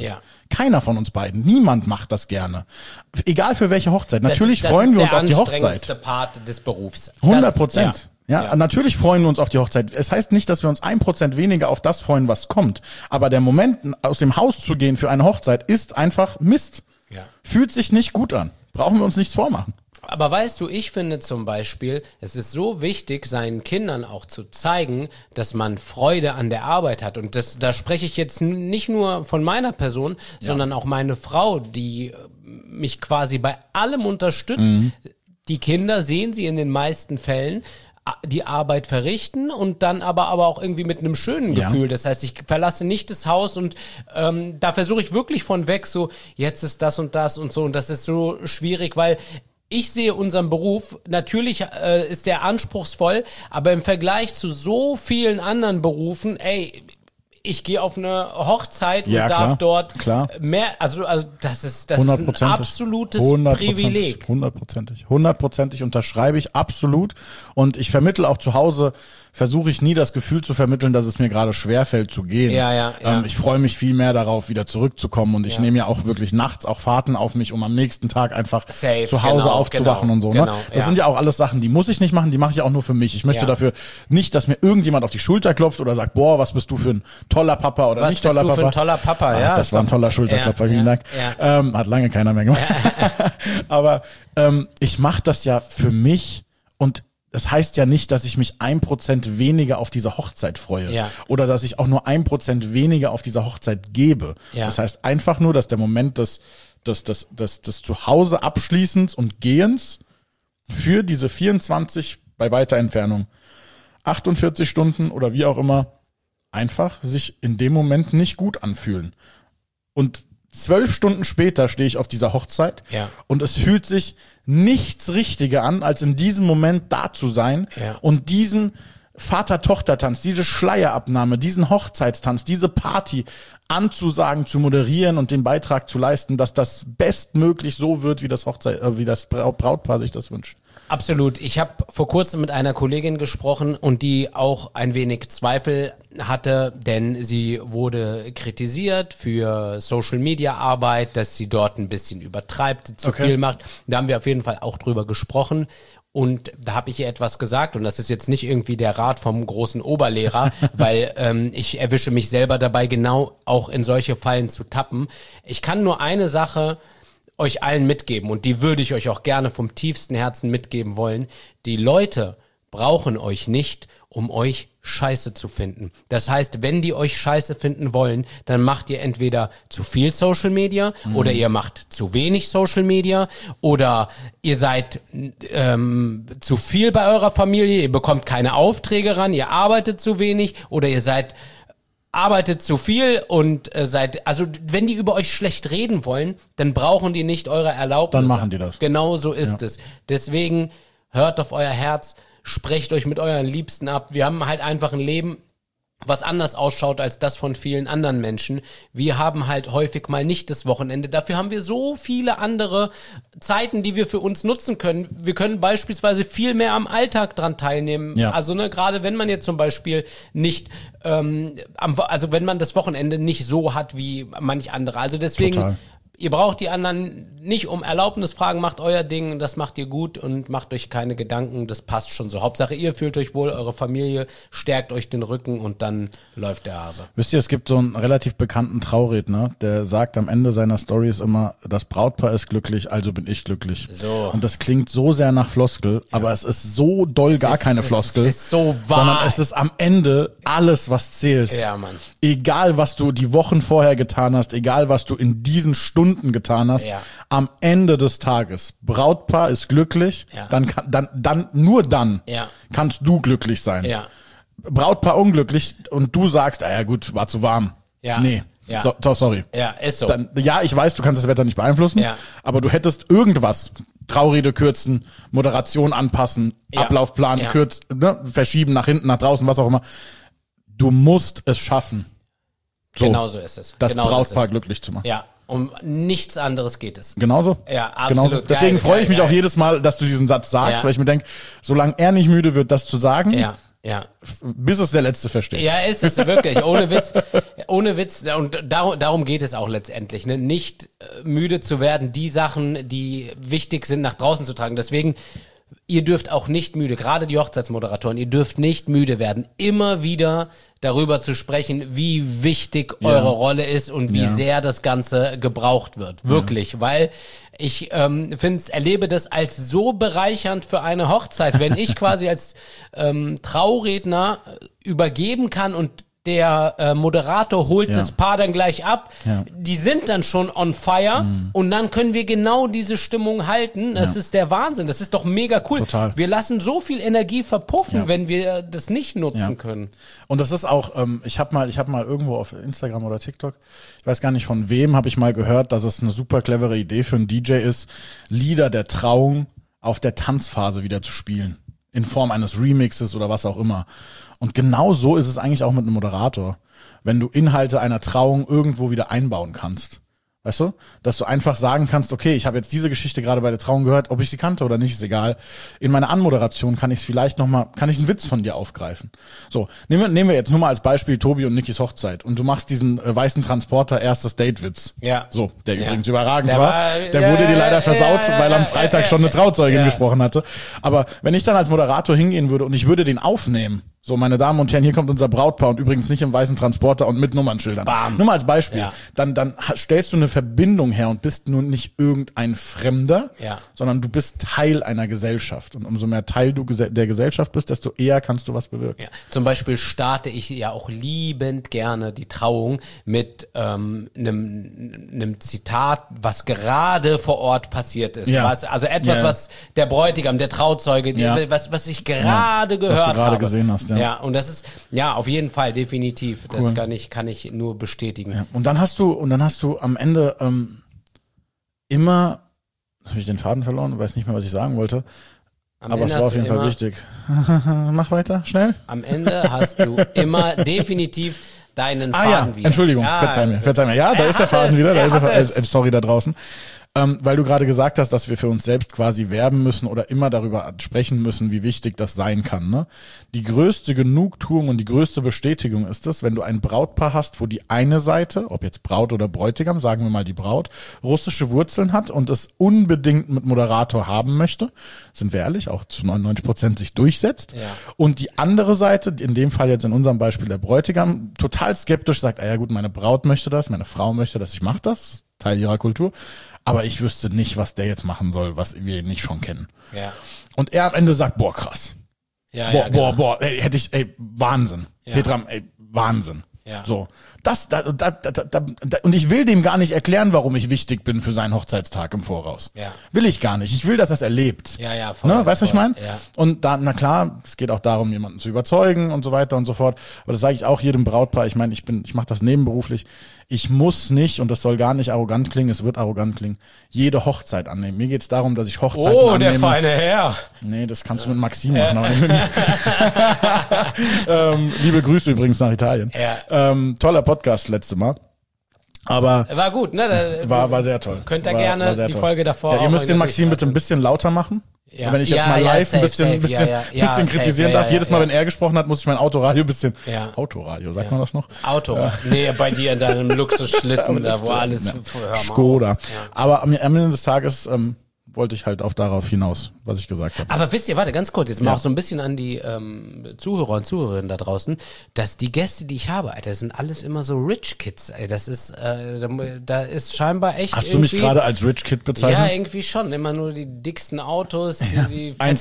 Keiner von uns beiden. Niemand macht das gerne. Egal für welche Hochzeit. Natürlich freuen wir uns auf die Hochzeit. Das ist der anstrengendste Part des Berufs. 100%. Ja, natürlich freuen wir uns auf die Hochzeit. Es heißt nicht, dass wir uns 1% weniger auf das freuen, was kommt. Aber der Moment, aus dem Haus zu gehen für eine Hochzeit, ist einfach Mist. Ja. Fühlt sich nicht gut an. Brauchen wir uns nichts vormachen. Aber weißt du, ich finde zum Beispiel, es ist so wichtig, seinen Kindern auch zu zeigen, dass man Freude an der Arbeit hat. Und da spreche ich jetzt nicht nur von meiner Person, sondern auch meine Frau, die mich quasi bei allem unterstützt. Die Kinder sehen sie in den meisten Fällen die Arbeit verrichten und dann aber auch irgendwie mit einem schönen Gefühl. Das heißt, ich verlasse nicht das Haus und da versuche ich wirklich von weg so, jetzt ist das und das und so. Und das ist so schwierig, weil ich sehe unseren Beruf, natürlich ist der anspruchsvoll, aber im Vergleich zu so vielen anderen Berufen, ich gehe auf eine Hochzeit und darf dort mehr, also das ist ein absolutes Privileg. 100%ig unterschreibe ich absolut und ich vermittle auch zu Hause, versuche ich nie das Gefühl zu vermitteln, dass es mir gerade schwerfällt zu gehen. Ich freue mich viel mehr darauf, wieder zurückzukommen und ich nehme ja auch wirklich nachts auch Fahrten auf mich, um am nächsten Tag einfach zu Hause aufzuwachen und so. Ne? Das sind ja auch alles Sachen, die muss ich nicht machen, die mache ich auch nur für mich. Ich möchte dafür nicht, dass mir irgendjemand auf die Schulter klopft oder sagt, boah, was bist du für ein toller Papa oder nicht toller Papa. Was bist du für ein toller Papa, das war ein toller Schulterklopfer, vielen Dank. Hat lange keiner mehr gemacht. Aber ich mache das ja für mich und das heißt ja nicht, dass ich mich 1% weniger auf diese Hochzeit freue oder dass ich auch nur 1% weniger auf dieser Hochzeit gebe. Das heißt einfach nur, dass der Moment des Zuhause Abschließens und Gehens für diese 24 bei weiter Entfernung 48 Stunden oder wie auch immer einfach sich in dem Moment nicht gut anfühlen. Und 12 Stunden später stehe ich auf dieser Hochzeit und es fühlt sich nichts richtiger an, als in diesem Moment da zu sein und diesen Vater-Tochter-Tanz, diese Schleierabnahme, diesen Hochzeitstanz, diese Party anzusagen, zu moderieren und den Beitrag zu leisten, dass das bestmöglich so wird, wie das Brautpaar sich das wünscht. Absolut. Ich habe vor kurzem mit einer Kollegin gesprochen und die auch ein wenig Zweifel hatte, denn sie wurde kritisiert für Social-Media-Arbeit, dass sie dort ein bisschen übertreibt, zu viel macht. Da haben wir auf jeden Fall auch drüber gesprochen. Und da habe ich ihr etwas gesagt und das ist jetzt nicht irgendwie der Rat vom großen Oberlehrer, weil ich erwische mich selber dabei, genau auch in solche Fallen zu tappen. Ich kann nur eine Sache euch allen mitgeben und die würde ich euch auch gerne vom tiefsten Herzen mitgeben wollen. Die Leute brauchen euch nicht, um euch scheiße zu finden. Das heißt, wenn die euch scheiße finden wollen, dann macht ihr entweder zu viel Social Media oder ihr macht zu wenig Social Media oder ihr seid zu viel bei eurer Familie, ihr bekommt keine Aufträge ran, ihr arbeitet zu wenig oder ihr arbeitet zu viel und also wenn die über euch schlecht reden wollen, dann brauchen die nicht eure Erlaubnis. Dann machen die das. Genau so ist es. Deswegen hört auf euer Herz, sprecht euch mit euren Liebsten ab. Wir haben halt einfach ein Leben, was anders ausschaut als das von vielen anderen Menschen. Wir haben halt häufig mal nicht das Wochenende. Dafür haben wir so viele andere Zeiten, die wir für uns nutzen können. Wir können beispielsweise viel mehr am Alltag dran teilnehmen. Ja. Also gerade wenn man jetzt zum Beispiel nicht, also wenn man das Wochenende nicht so hat wie manch andere. Also deswegen... Total. Ihr braucht die anderen nicht um Erlaubnis fragen, macht euer Ding, das macht ihr gut und macht euch keine Gedanken, das passt schon so. Hauptsache ihr fühlt euch wohl, eure Familie stärkt euch den Rücken und dann läuft der Hase. Wisst ihr, es gibt so einen relativ bekannten Trauredner, der sagt am Ende seiner Storys immer, das Brautpaar ist glücklich, also bin ich glücklich. So. Und das klingt so sehr nach Floskel, aber es ist so doll keine Floskel. Es ist so wahr. Sondern es ist am Ende alles, was zählt. Ja, Mann. Egal, was du die Wochen vorher getan hast, egal, was du in diesen Stunden getan hast, am Ende des Tages, Brautpaar ist glücklich, dann nur dann kannst du glücklich sein. Ja. Brautpaar unglücklich und du sagst, ja gut, war zu warm. Ja. Nee. Ja. Sorry. Ja, ist so. Dann, ich weiß, du kannst das Wetter nicht beeinflussen, aber du hättest irgendwas, Traurede kürzen, Moderation anpassen, Ablaufplan kürzen, verschieben nach hinten, nach draußen, was auch immer. Du musst es schaffen. So, genau so ist es. Das Brautpaar glücklich zu machen. Ja. Um nichts anderes geht es. Genauso? Ja, absolut. Genauso. Deswegen freue ich mich auch jedes Mal, dass du diesen Satz sagst, weil ich mir denke, solange er nicht müde wird, das zu sagen, Ja. Bis es der Letzte versteht. Ja, ist es wirklich, ohne Witz. Ohne Witz, und darum geht es auch letztendlich, ne? Nicht müde zu werden, die Sachen, die wichtig sind, nach draußen zu tragen. Deswegen, ihr dürft auch nicht müde, gerade die Hochzeitsmoderatoren, ihr dürft nicht müde werden, immer wieder darüber zu sprechen, wie wichtig eure Rolle ist und wie sehr das Ganze gebraucht wird. Wirklich, weil ich erlebe das als so bereichernd für eine Hochzeit, wenn ich quasi als Trauredner übergeben kann und der Moderator holt das Paar dann gleich ab. Ja. Die sind dann schon on fire und dann können wir genau diese Stimmung halten. Das ist der Wahnsinn. Das ist doch mega cool. Total. Wir lassen so viel Energie verpuffen, wenn wir das nicht nutzen können. Und das ist auch, ich hab mal irgendwo auf Instagram oder TikTok, ich weiß gar nicht von wem, habe ich mal gehört, dass es eine super clevere Idee für einen DJ ist, Lieder der Trauung auf der Tanzphase wieder zu spielen. In Form eines Remixes oder was auch immer. Und genau so ist es eigentlich auch mit einem Moderator. Wenn du Inhalte einer Trauung irgendwo wieder einbauen kannst. Weißt du? Dass du einfach sagen kannst, okay, ich habe jetzt diese Geschichte gerade bei der Trauung gehört, ob ich sie kannte oder nicht, ist egal. In meiner Anmoderation kann ich es vielleicht kann ich einen Witz von dir aufgreifen. So, nehmen wir jetzt nur mal als Beispiel Tobi und Nikis Hochzeit. Und du machst diesen weißen Transporter erstes Date-Witz. Ja. So, der übrigens überragend war. Der wurde dir leider versaut, weil am Freitag schon eine Trauzeugin gesprochen hatte. Aber wenn ich dann als Moderator hingehen würde und ich würde den aufnehmen, so, meine Damen und Herren, hier kommt unser Brautpaar und übrigens nicht im weißen Transporter und mit Nummernschildern. Bam. Nur mal als Beispiel. Ja. Dann stellst du eine Verbindung her und bist nun nicht irgendein Fremder, sondern du bist Teil einer Gesellschaft. Und umso mehr Teil du der Gesellschaft bist, desto eher kannst du was bewirken. Ja. Zum Beispiel starte ich ja auch liebend gerne die Trauung mit einem Zitat, was gerade vor Ort passiert ist. Ja. Also etwas, was der Bräutigam, der Trauzeuge, was ich gerade gehört habe. Was du gerade gesehen hast. Ja, und das ist, auf jeden Fall, definitiv. Cool. Das kann ich nur bestätigen. Ja. Und dann hast du am Ende immer, habe ich den Faden verloren, weiß nicht mehr, was ich sagen wollte. Aber es war auf jeden Fall wichtig. Mach weiter, schnell. Am Ende hast du immer definitiv deinen Faden wieder. Entschuldigung, verzeih mir. Ja, da ist der Faden wieder, sorry da draußen. Weil du gerade gesagt hast, dass wir für uns selbst quasi werben müssen oder immer darüber sprechen müssen, wie wichtig das sein kann. Ne? Die größte Genugtuung und die größte Bestätigung ist es, wenn du ein Brautpaar hast, wo die eine Seite, ob jetzt Braut oder Bräutigam, sagen wir mal die Braut, russische Wurzeln hat und es unbedingt mit Moderator haben möchte, sind wir ehrlich, auch zu 99% sich durchsetzt. Ja. Und die andere Seite, in dem Fall jetzt in unserem Beispiel der Bräutigam, total skeptisch sagt, ja gut, meine Braut möchte das, meine Frau möchte das, ich mache das, Teil ihrer Kultur. Aber ich wüsste nicht, was der jetzt machen soll, was wir nicht schon kennen. Ja. Und er am Ende sagt, boah, krass. Hätte ich, Wahnsinn. Ja. Petram, Wahnsinn. Ja. So. Und ich will dem gar nicht erklären, warum ich wichtig bin für seinen Hochzeitstag im Voraus. Ja. Will ich gar nicht. Ich will, dass er es erlebt. Ja, voll. Ne? Weißt du, was ich meine? Ja. Und da, na klar, es geht auch darum, jemanden zu überzeugen und so weiter und so fort. Aber das sage ich auch jedem Brautpaar. Ich meine, ich mache das nebenberuflich. Ich muss nicht, und das soll gar nicht arrogant klingen, es wird arrogant klingen, jede Hochzeit annehmen. Mir geht's darum, dass ich Hochzeiten annehme. Oh, der feine Herr. Nee, das kannst du mit Maxim machen. Aber liebe Grüße übrigens nach Italien. Ja. Toller Podcast letzte Mal. Aber war gut, ne? War sehr toll. Könnt ihr gerne die Folge davor ihr müsst den Maxim bitte ein bisschen lauter machen. Ja. Wenn ich jetzt mal live ein bisschen kritisieren darf. Jedes Mal, wenn er gesprochen hat, muss ich mein Autoradio ein bisschen... Autoradio, sagt man das noch? Autoradio. Nee, bei dir in deinem Luxusschlitten, da wo alles... Skoda. Ja. Aber am Ende des Tages wollte ich halt darauf hinaus, was ich gesagt habe. Aber wisst ihr, warte, ganz kurz, jetzt mal auch so ein bisschen an die Zuhörer und Zuhörerinnen da draußen, dass die Gäste, die ich habe, Alter, das sind alles immer so Rich Kids, ey, das ist, da ist scheinbar echt Hast du mich gerade als Rich Kid bezeichnet? Ja, irgendwie schon, immer nur die dicksten Autos, die ein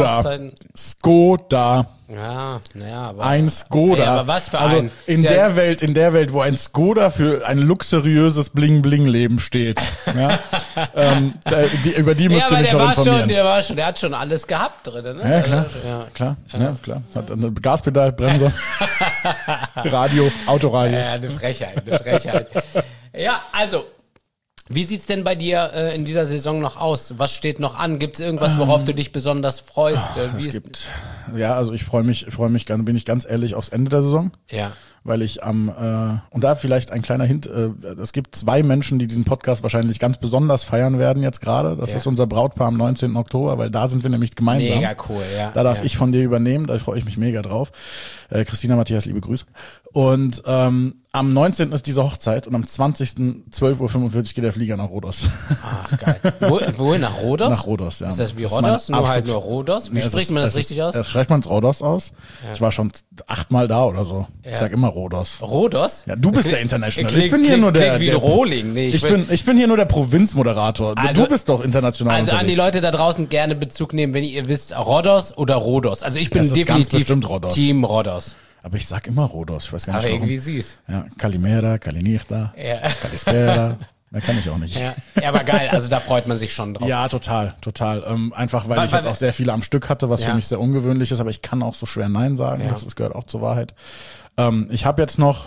Skoda. Ja, aber... Ein Skoda. Ey, aber was für also ein... in der Welt, wo ein Skoda für ein luxuriöses Bling-Bling-Leben steht. Ja? Über die müsst ihr mich noch informieren. Der hat schon alles gehabt drin. Ne? Ja, klar. Hat ein Gaspedal, Bremse, Radio, Autoradio. Ja, eine Frechheit. Ja, also... Wie sieht's denn bei dir in dieser Saison noch aus? Was steht noch an? Gibt's irgendwas, worauf du dich besonders freust? Ich freue mich, bin ich ganz ehrlich, aufs Ende der Saison. Ja. weil ich und da vielleicht ein kleiner Hint, es gibt 2 Menschen, die diesen Podcast wahrscheinlich ganz besonders feiern werden jetzt gerade. Das ist unser Brautpaar am 19. Oktober, weil da sind wir nämlich gemeinsam. Mega cool, ja. Da darf ich von dir übernehmen, da freue ich mich mega drauf. Christina, Matthias, liebe Grüße. Und am 19. ist diese Hochzeit und am 20. 12:45 Uhr geht der Flieger nach Rhodos. Ach, geil. Wohin? Nach Rhodos? Nach Rhodos, ja. Ist das wie Rhodos? Nur halt nur Rhodos? Wie spricht man das richtig aus? Spricht man es Rhodos aus? Ja. Ich war schon 8-mal da oder so. Ja. Ich sag immer Rhodos. Rhodos? Ja, du bist der International. Ich bin hier nur der wie Rohling. Nee, ich bin hier nur der Provinzmoderator. Also, du bist doch international Also unterwegs. An die Leute da draußen gerne Bezug nehmen, wenn ihr wisst, Rhodos oder Rhodos. Also ich bin definitiv Team Rhodos. Aber ich sag immer Rhodos. Ich weiß gar nicht warum. Aber irgendwie süß. Ja, Kalimera, Kalinichta, Kalispera. Mehr kann ich auch nicht. Ja, aber geil. Also da freut man sich schon drauf. Ja, total. Einfach, weil ich jetzt auch sehr viele am Stück hatte, was für mich sehr ungewöhnlich ist. Aber ich kann auch so schwer Nein sagen. Ja. Das gehört auch zur Wahrheit. Ich habe jetzt noch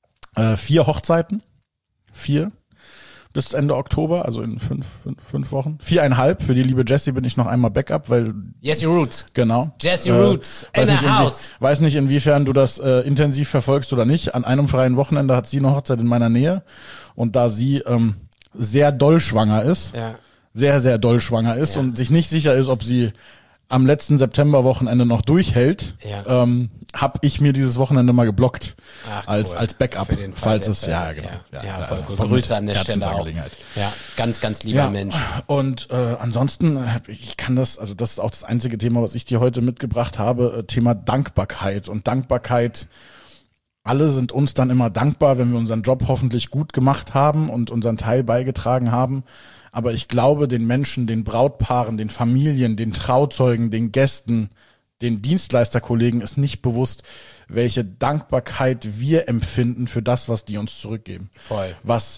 4 Hochzeiten. 4. Bis Ende Oktober, also in 5 Wochen. 4,5. Für die liebe Jessie bin ich noch einmal Backup, weil... Jessie Roots. Genau. Jessie Roots in the house. Weiß nicht, inwiefern du das intensiv verfolgst oder nicht. An einem freien Wochenende hat sie eine Hochzeit in meiner Nähe. Und da sie sehr doll schwanger ist, sehr, sehr doll schwanger ist und sich nicht sicher ist, ob sie am letzten Septemberwochenende noch durchhält, habe ich mir dieses Wochenende mal geblockt als Backup, falls es voll gut. Grüße an der Stelle auch. Ja, ganz, ganz lieber Mensch. Und ansonsten ich kann das ist auch das einzige Thema, was ich dir heute mitgebracht habe, Thema Dankbarkeit und Dankbarkeit. Alle sind uns dann immer dankbar, wenn wir unseren Job hoffentlich gut gemacht haben und unseren Teil beigetragen haben. Aber ich glaube, den Menschen, den Brautpaaren, den Familien, den Trauzeugen, den Gästen, den Dienstleisterkollegen ist nicht bewusst, welche Dankbarkeit wir empfinden für das, was die uns zurückgeben. Voll.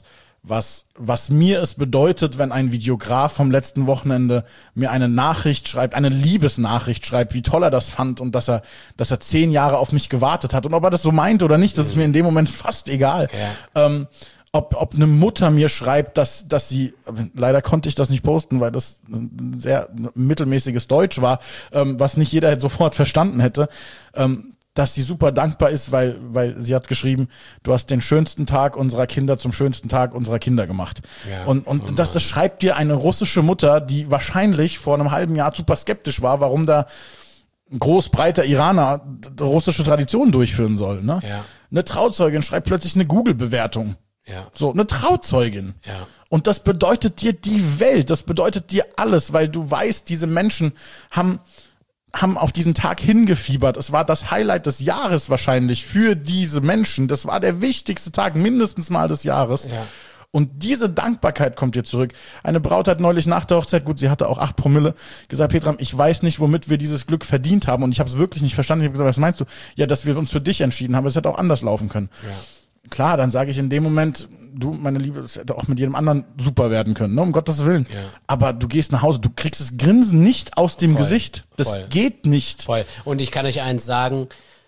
Was mir es bedeutet, wenn ein Videograf vom letzten Wochenende mir eine Nachricht schreibt, eine Liebesnachricht schreibt, wie toll er das fand und dass er 10 Jahre auf mich gewartet hat. Und ob er das so meint oder nicht, das ist mir in dem Moment fast egal. Ja. Ob eine Mutter mir schreibt, dass sie, leider konnte ich das nicht posten, weil das ein sehr mittelmäßiges Deutsch war, was nicht jeder sofort verstanden hätte, dass sie super dankbar ist, weil sie hat geschrieben, du hast den schönsten Tag unserer Kinder zum schönsten Tag unserer Kinder gemacht. Ja, und das schreibt dir eine russische Mutter, die wahrscheinlich vor einem halben Jahr super skeptisch war, warum da ein großbreiter Iraner russische Traditionen durchführen soll. Ne? Ja. Eine Trauzeugin schreibt plötzlich eine Google-Bewertung. Ja. So, eine Trauzeugin. Ja. Und das bedeutet dir die Welt, das bedeutet dir alles, weil du weißt, diese Menschen haben auf diesen Tag hingefiebert. Es war das Highlight des Jahres wahrscheinlich für diese Menschen. Das war der wichtigste Tag mindestens mal des Jahres. Ja. Und diese Dankbarkeit kommt dir zurück. Eine Braut hat neulich nach der Hochzeit, gut, sie hatte auch 8 Promille, gesagt, Petram, ich weiß nicht, womit wir dieses Glück verdient haben. Und ich habe es wirklich nicht verstanden. Ich habe gesagt, was meinst du? Ja, dass wir uns für dich entschieden haben. Es hätte auch anders laufen können. Ja. Klar, dann sage ich in dem Moment, du, meine Liebe, es hätte auch mit jedem anderen super werden können, ne? Um Gottes Willen. Ja. Aber du gehst nach Hause, du kriegst das Grinsen nicht aus dem Gesicht. Das geht nicht. Voll. Und ich kann euch eins sagen,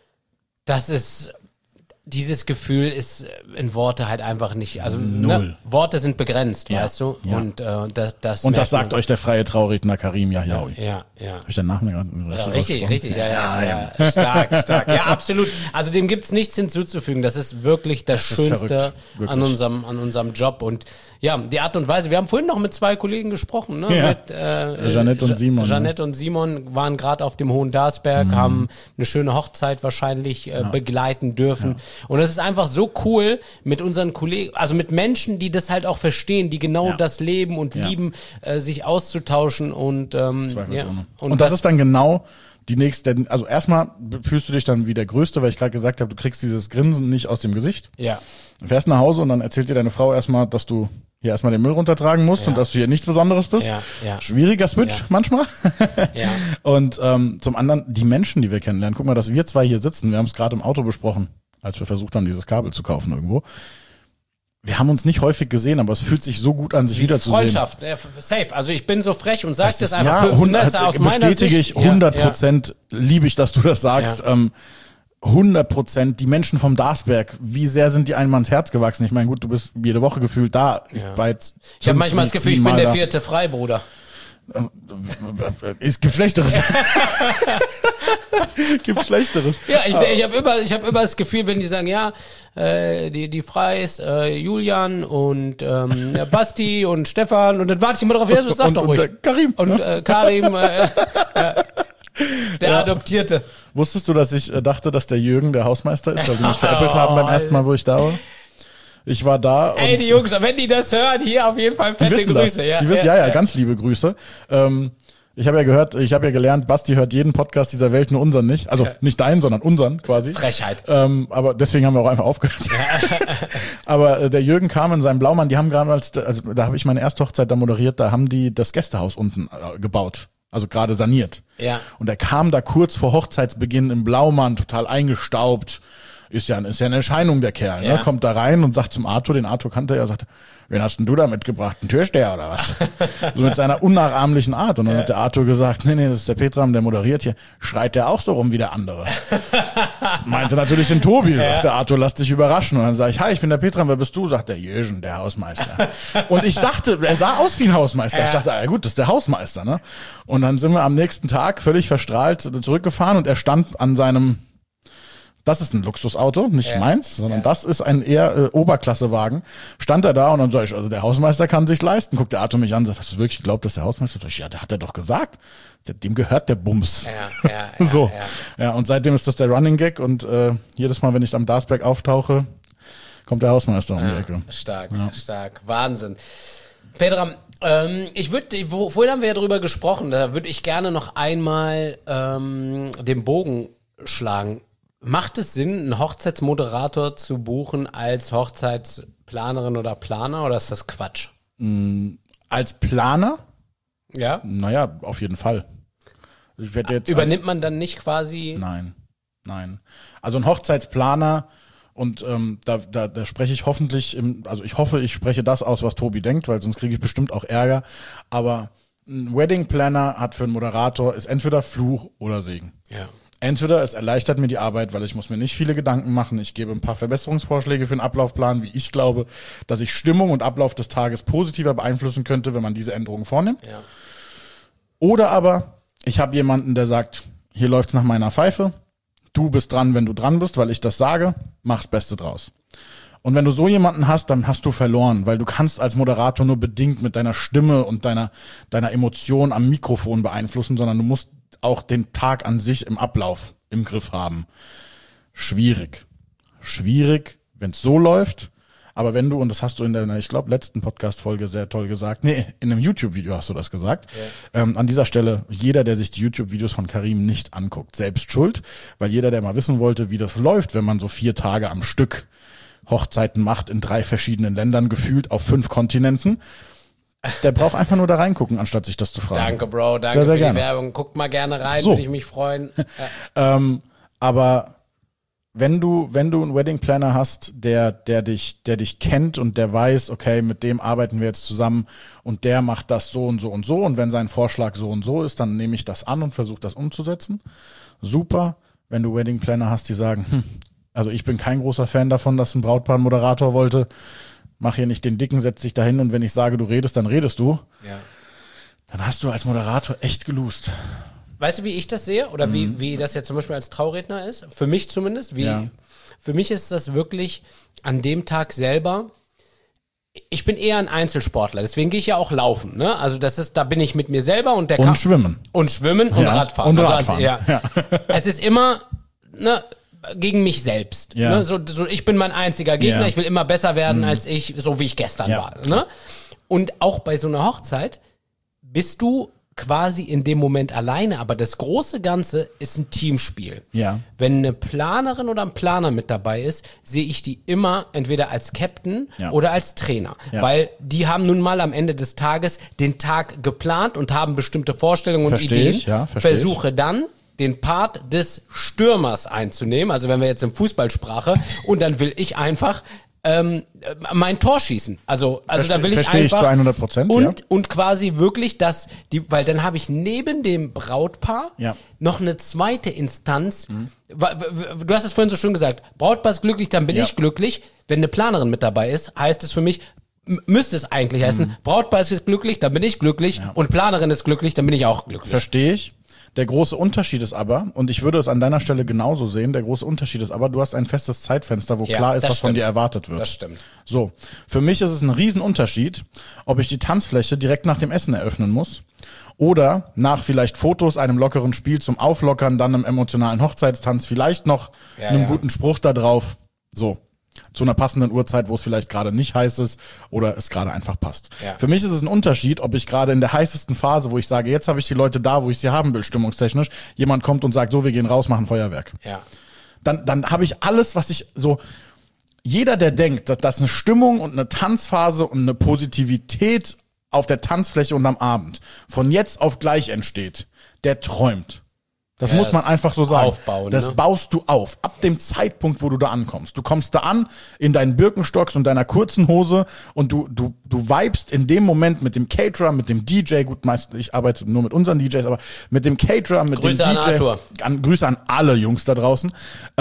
das ist... Dieses Gefühl ist in Worte halt einfach nicht, also ne, Worte sind begrenzt, weißt du? Ja. Und das sagt euch der freie Trauredner Karim Yahiaoui. Ja. Hab ich den Namen gerade richtig, ja. Stark. Ja, absolut. Also dem gibt's nichts hinzuzufügen. Das ist wirklich das Schönste an unserem Job. Und ja, die Art und Weise. Wir haben vorhin noch mit 2 Kollegen gesprochen, ne? Ja. Mit Jeanette und Simon. Jeanette und Simon waren gerade auf dem Hohendarsberg, haben eine schöne Hochzeit wahrscheinlich begleiten dürfen. Ja. Und es ist einfach so cool mit unseren Kollegen, also mit Menschen, die das halt auch verstehen, die genau das leben und lieben, sich auszutauschen und und das ist dann genau die nächste, also erstmal fühlst du dich dann wie der Größte, weil ich gerade gesagt habe, du kriegst dieses Grinsen nicht aus dem Gesicht. Ja. Du fährst nach Hause und dann erzählt dir deine Frau erstmal, dass du hier erstmal den Müll runtertragen musst und dass du hier nichts Besonderes bist. Ja. Schwieriger Switch manchmal. Ja. Und zum anderen die Menschen, die wir kennenlernen. Guck mal, dass wir 2 hier sitzen, wir haben es gerade im Auto besprochen, als wir versucht haben, dieses Kabel zu kaufen irgendwo. Wir haben uns nicht häufig gesehen, aber es fühlt sich so gut an, sich wiederzusehen. Freundschaft, safe. Also ich bin so frech und sag das einfach. Bestätige ich 100%, liebe ich, dass du das sagst. 100%, die Menschen vom Darsberg, wie sehr sind die einem ans Herz gewachsen? Ich meine, gut, du bist jede Woche gefühlt da. Ich habe manchmal das Gefühl, ich bin der 4. Freibruder. Es gibt Schlechteres. Gibt Schlechteres. Ja, ich hab immer das Gefühl, wenn die sagen, ja, die Freis, Julian und Basti und Stefan und dann warte ich immer drauf, ja, das sag doch ruhig. Karim. Und Karim, der Adoptierte. Wusstest du, dass ich dachte, dass der Jürgen der Hausmeister ist, weil die mich veräppelt haben beim ersten Mal, wo ich da war? Ich war da und... Ey, die Jungs, wenn die das hören, hier auf jeden Fall fette Grüße. Ja, die wissen, ja, ganz liebe Grüße. Ich habe ja gelernt, Basti hört jeden Podcast dieser Welt, nur unseren nicht. Also nicht deinen, sondern unseren quasi. Frechheit. Aber deswegen haben wir auch einfach aufgehört. Aber der Jürgen kam in seinem Blaumann, die haben gerade da habe ich meine erste Hochzeit da moderiert, da haben die das Gästehaus unten gebaut. Also gerade saniert. Ja. Und er kam da kurz vor Hochzeitsbeginn im Blaumann, total eingestaubt. Ist ja eine Erscheinung, der Kerl. Ne? Ja. Kommt da rein und sagt zum Arthur, den Arthur kannte er, sagt, wen hast denn du da mitgebracht? Ein Türsteher oder was? So mit seiner unnachahmlichen Art. Und dann hat der Arthur gesagt, nee, das ist der Petram, der moderiert hier. Schreit der auch so rum wie der andere? Meinte natürlich den Tobi. Sagt der Arthur, lass dich überraschen. Und dann sage ich, hi, ich bin der Petram, wer bist du? Sagt der Jöschen, der Hausmeister. Und ich dachte, er sah aus wie ein Hausmeister. Ich dachte, ja gut, das ist der Hausmeister. Ne? Und dann sind wir am nächsten Tag völlig verstrahlt zurückgefahren und er stand an seinem... Das ist ein Luxusauto, nicht meins, sondern das ist ein eher Oberklassewagen. Stand er da und dann sag ich, also der Hausmeister kann sich's leisten. Guckt der Arthur mich an, sagt, hast du wirklich geglaubt, dass der Hausmeister? Sag ich, ja, der hat er doch gesagt. Dem gehört der Bums. Ja, so. Ja, und seitdem ist das der Running Gag und jedes Mal, wenn ich am Darsberg auftauche, kommt der Hausmeister um die Ecke. Stark. Wahnsinn. Petram, vorhin haben wir ja drüber gesprochen, da würde ich gerne noch einmal den Bogen schlagen. Macht es Sinn, einen Hochzeitsmoderator zu buchen als Hochzeitsplanerin oder Planer oder ist das Quatsch? Als Planer? Ja. Naja, auf jeden Fall. Übernimmt man dann nicht quasi? Nein. Also ein Hochzeitsplaner und da spreche ich hoffentlich, ich hoffe, ich spreche das aus, was Tobi denkt, weil sonst kriege ich bestimmt auch Ärger. Aber ein Wedding Planner hat für einen Moderator ist entweder Fluch oder Segen. Ja. Entweder es erleichtert mir die Arbeit, weil ich muss mir nicht viele Gedanken machen. Ich gebe ein paar Verbesserungsvorschläge für den Ablaufplan, wie ich glaube, dass ich Stimmung und Ablauf des Tages positiver beeinflussen könnte, wenn man diese Änderungen vornimmt. Ja. Oder aber ich habe jemanden, der sagt, hier läuft's nach meiner Pfeife. Du bist dran, wenn du dran bist, weil ich das sage. Mach's Beste draus. Und wenn du so jemanden hast, dann hast du verloren, weil du kannst als Moderator nur bedingt mit deiner Stimme und deiner Emotion am Mikrofon beeinflussen, sondern du musst auch den Tag an sich im Ablauf im Griff haben. Schwierig, wenn es so läuft. Aber wenn du, und das hast du in der, ich glaube, letzten Podcast-Folge sehr toll gesagt, in einem YouTube-Video hast du das gesagt. Ja. An dieser Stelle, jeder, der sich die YouTube-Videos von Karim nicht anguckt, selbst schuld, weil jeder, der mal wissen wollte, wie das läuft, wenn man so 4 Tage am Stück Hochzeiten macht in 3 verschiedenen Ländern, gefühlt auf 5 Kontinenten, der braucht einfach nur da reingucken, anstatt sich das zu fragen. Danke, Bro, danke sehr, sehr für gerne. Die Werbung. Guckt mal gerne rein, würde ich mich freuen. Aber wenn du einen Wedding Planner hast, der dich kennt und der weiß, okay, mit dem arbeiten wir jetzt zusammen und der macht das so und so und so und wenn sein Vorschlag so und so ist, dann nehme ich das an und versuche das umzusetzen. Super. Wenn du Wedding Planner hast, die sagen, also ich bin kein großer Fan davon, dass ein Brautpaar einen Moderator wollte, mach hier nicht den Dicken, setz dich dahin und wenn ich sage, du redest, dann redest du. Ja. Dann hast du als Moderator echt geloost. Weißt du, wie ich das sehe? Oder wie das jetzt zum Beispiel als Trauredner ist? Für mich zumindest. Für mich ist das wirklich an dem Tag selber. Ich bin eher ein Einzelsportler, deswegen gehe ich ja auch laufen. Ne? Also da bin ich mit mir selber und Schwimmen. Und Schwimmen und Radfahren. Und Radfahren. Also, es ist immer gegen mich selbst. Ja. Ne? So, ich bin mein einziger Gegner, ich will immer besser werden als ich, so wie ich gestern war. Ne? Und auch bei so einer Hochzeit bist du quasi in dem Moment alleine, aber das große Ganze ist ein Teamspiel. Ja. Wenn eine Planerin oder ein Planer mit dabei ist, sehe ich die immer entweder als Captain oder als Trainer, weil die haben nun mal am Ende des Tages den Tag geplant und haben bestimmte Vorstellungen und Ideen. Versuche dann den Part des Stürmers einzunehmen, also wenn wir jetzt in Fußballsprache, und dann will ich einfach mein Tor schießen. Also da will ich einfach zu 100%, und quasi wirklich weil dann habe ich neben dem Brautpaar noch eine zweite Instanz. Du hast es vorhin so schön gesagt, Brautpaar ist glücklich, dann bin ich glücklich. Wenn eine Planerin mit dabei ist, heißt es für mich, müsste es eigentlich heißen, Brautpaar ist glücklich, dann bin ich glücklich und Planerin ist glücklich, dann bin ich auch glücklich. Verstehe ich. Der große Unterschied ist aber, und ich würde es an deiner Stelle genauso sehen, der große Unterschied ist aber, du hast ein festes Zeitfenster, wo klar ist, was von dir erwartet wird. Das stimmt. So, für mich ist es ein Riesenunterschied, ob ich die Tanzfläche direkt nach dem Essen eröffnen muss oder nach vielleicht Fotos, einem lockeren Spiel zum Auflockern, dann einem emotionalen Hochzeitstanz, vielleicht noch einem guten Spruch da drauf. So. Zu einer passenden Uhrzeit, wo es vielleicht gerade nicht heiß ist oder es gerade einfach passt. Ja. Für mich ist es ein Unterschied, ob ich gerade in der heißesten Phase, wo ich sage, jetzt habe ich die Leute da, wo ich sie haben will, stimmungstechnisch, jemand kommt und sagt, so, wir gehen raus, machen Feuerwerk. Ja. Dann habe ich alles, was ich so, jeder, der denkt, dass eine Stimmung und eine Tanzphase und eine Positivität auf der Tanzfläche und am Abend von jetzt auf gleich entsteht, der träumt. Das muss man einfach so sagen. Aufbauen, das baust du auf. Ab dem Zeitpunkt, wo du da ankommst. Du kommst da an in deinen Birkenstocks und deiner kurzen Hose und du vibest in dem Moment mit dem Caterer, mit dem DJ. Gut, meist ich arbeite nur mit unseren DJs, aber mit dem Caterer, mit Grüße dem DJ. An Arthur. Grüße an alle Jungs da draußen.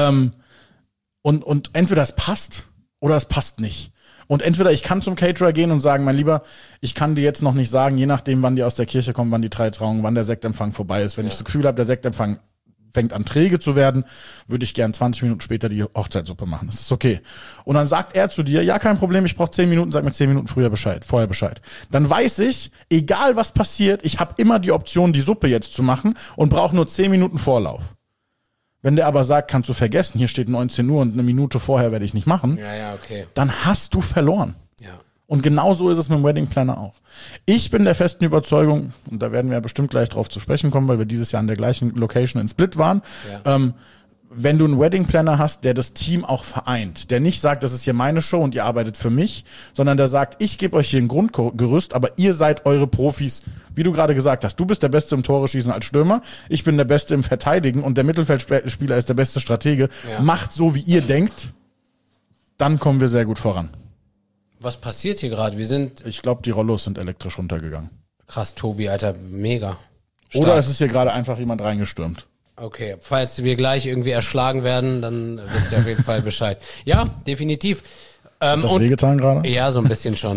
Und entweder es passt oder es passt nicht. Und entweder ich kann zum Caterer gehen und sagen, mein Lieber, ich kann dir jetzt noch nicht sagen, je nachdem, wann die aus der Kirche kommen, wann die 3 Trauungen, wann der Sektempfang vorbei ist. Wenn ich das Gefühl habe, der Sektempfang fängt an träge zu werden, würde ich gern 20 Minuten später die Hochzeitssuppe machen. Das ist okay. Und dann sagt er zu dir, ja, kein Problem, ich brauche 10 Minuten, sag mir 10 Minuten vorher Bescheid. Dann weiß ich, egal was passiert, ich habe immer die Option, die Suppe jetzt zu machen und brauche nur 10 Minuten Vorlauf. Wenn der aber sagt, kannst du vergessen, hier steht 19 Uhr und eine Minute vorher werde ich nicht machen, Okay. Dann hast du verloren. Ja. Und genau so ist es mit dem Wedding Planner auch. Ich bin der festen Überzeugung, und da werden wir ja bestimmt gleich drauf zu sprechen kommen, weil wir dieses Jahr an der gleichen Location in Split waren, wenn du einen Wedding Planner hast, der das Team auch vereint, der nicht sagt, das ist hier meine Show und ihr arbeitet für mich, sondern der sagt, ich gebe euch hier ein Grundgerüst, aber ihr seid eure Profis, wie du gerade gesagt hast. Du bist der Beste im Tore schießen als Stürmer, ich bin der Beste im Verteidigen und der Mittelfeldspieler ist der beste Stratege. Ja. Macht so, wie ihr denkt, dann kommen wir sehr gut voran. Was passiert hier gerade? Ich glaube, die Rollos sind elektrisch runtergegangen. Krass, Tobi, Alter, mega. Stark. Oder es ist hier gerade einfach jemand reingestürmt. Okay, falls wir gleich irgendwie erschlagen werden, dann wisst ihr auf jeden Fall Bescheid. Ja, definitiv. Hat das wehgetan gerade? Ja, so ein bisschen schon.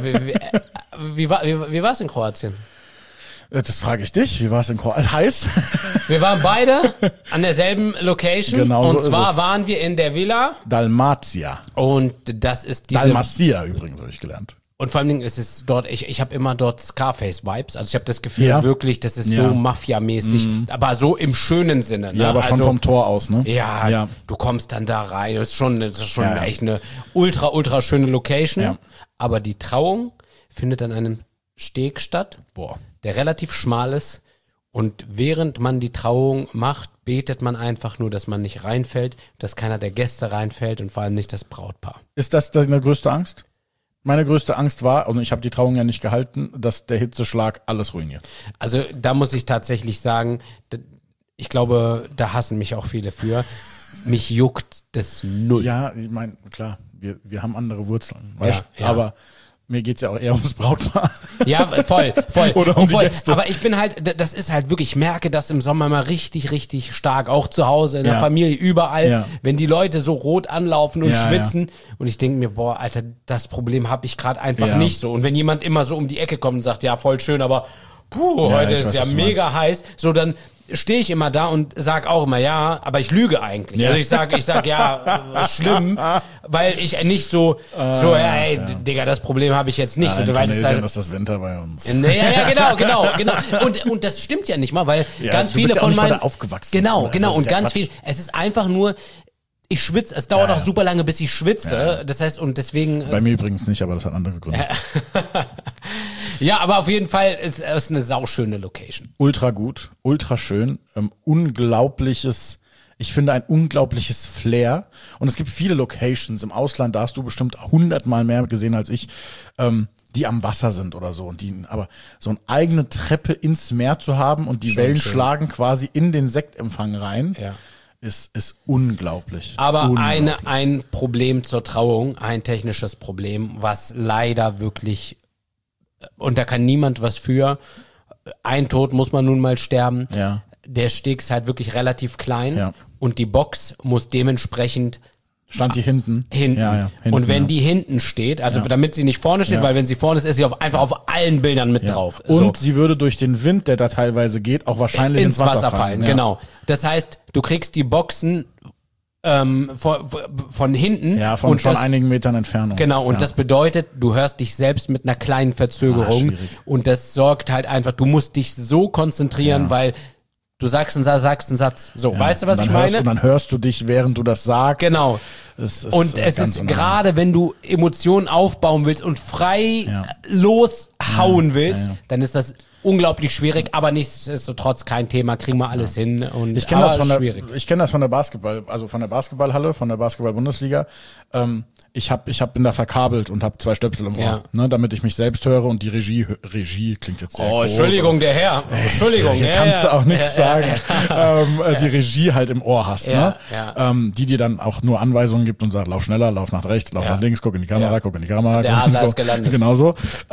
Wie war es in Kroatien? Das frage ich dich. Wie war es in Kroatien? Heiß? Wir waren beide an derselben Location. Genau und so zwar ist es. waren wir in der Villa. Dalmatia. Und das ist diese... Dalmatia übrigens, habe ich gelernt. Und vor allen Dingen ist es dort, ich habe immer dort Scarface-Vibes. Also ich habe das Gefühl wirklich, das ist so Mafia-mäßig, aber so im schönen Sinne. Ne? Ja, aber schon vom Tor aus, ne? Ja, du kommst dann da rein. Das ist schon echt eine ultra schöne Location. Ja. Aber die Trauung findet an einem Steg statt, der relativ schmal ist. Und während man die Trauung macht, betet man einfach nur, dass man nicht reinfällt, dass keiner der Gäste reinfällt und vor allem nicht das Brautpaar. Ist das deine größte Angst? Meine größte Angst war, und ich habe die Trauung ja nicht gehalten, dass der Hitzeschlag alles ruiniert. Also da muss ich tatsächlich sagen, ich glaube, da hassen mich auch viele für. Mich juckt das null. Ja, ich meine, klar, wir haben andere Wurzeln. Weißt? Ja. Aber mir geht's ja auch eher ums Brautpaar. Ja, voll. Oder um die Gäste. Aber ich bin halt, das ist halt wirklich, ich merke das im Sommer mal richtig stark, auch zu Hause, in der Familie, überall, wenn die Leute so rot anlaufen und schwitzen und ich denke mir, boah, Alter, das Problem habe ich gerade einfach nicht so. Und wenn jemand immer so um die Ecke kommt und sagt, ja, voll schön, aber heute ist ja mega heiß, so dann stehe ich immer da und sag auch immer ja, aber ich lüge eigentlich. Also ich sag ja, schlimm, weil ich nicht hey, Digga, das Problem habe ich jetzt nicht. In so, Tunesien ist das Winter bei uns. Ja, genau. Und das stimmt ja nicht mal, weil ganz viele von meinen... Da aufgewachsen. Genau. Und ganz viel, es ist einfach nur... Ich schwitze, es dauert auch super lange, bis ich schwitze. Ja. Das heißt, und deswegen... Bei mir übrigens nicht, aber das hat andere Gründe. Ja, aber auf jeden Fall ist es eine sauschöne Location. Ultra gut, ultra schön, ich finde ein unglaubliches Flair. Und es gibt viele Locations im Ausland, da hast du bestimmt 100-mal mehr gesehen als ich, die am Wasser sind oder so. Aber so eine eigene Treppe ins Meer zu haben und die Wellen schlagen quasi in den Sektempfang rein. Ja. Ist unglaublich. Aber ein Problem zur Trauung, ein technisches Problem, was leider wirklich, und da kann niemand was für, ein Tod muss man nun mal sterben. Ja. Der Steg ist halt wirklich relativ klein und die Box muss dementsprechend Stand die hinten? Hinten. Ja, hinten. Und wenn die hinten steht, also damit sie nicht vorne steht, weil wenn sie vorne ist sie einfach auf allen Bildern mit drauf. Und sie würde durch den Wind, der da teilweise geht, auch wahrscheinlich ins Wasser fallen. Genau. Das heißt, du kriegst die Boxen von hinten. Ja, von schon einigen Metern Entfernung. Genau, und das bedeutet, du hörst dich selbst mit einer kleinen Verzögerung. Und das sorgt halt einfach, du musst dich so konzentrieren, weil du sagst einen Satz. So, weißt du, was ich meine? Und dann hörst du dich, während du das sagst. Genau. Und es ist gerade, wenn du Emotionen aufbauen willst und frei loshauen willst, dann ist das unglaublich schwierig, aber nichtsdestotrotz kein Thema, kriegen wir alles hin. Und ich kenne das von der Basketball, also von der Basketballhalle, von der Basketball-Bundesliga. Ich hab bin da verkabelt und habe 2 Stöpsel im Ohr, ne, damit ich mich selbst höre und die Regie klingt jetzt sehr groß. Entschuldigung, der Herr. Entschuldigung. Hier kannst du auch nichts sagen. Die Regie halt im Ohr hast, ne? Die dir dann auch nur Anweisungen gibt und sagt, lauf schneller, lauf nach rechts, lauf nach links, guck in die Kamera, guck in die Kamera. Der Adler ist gelandet. Genau so.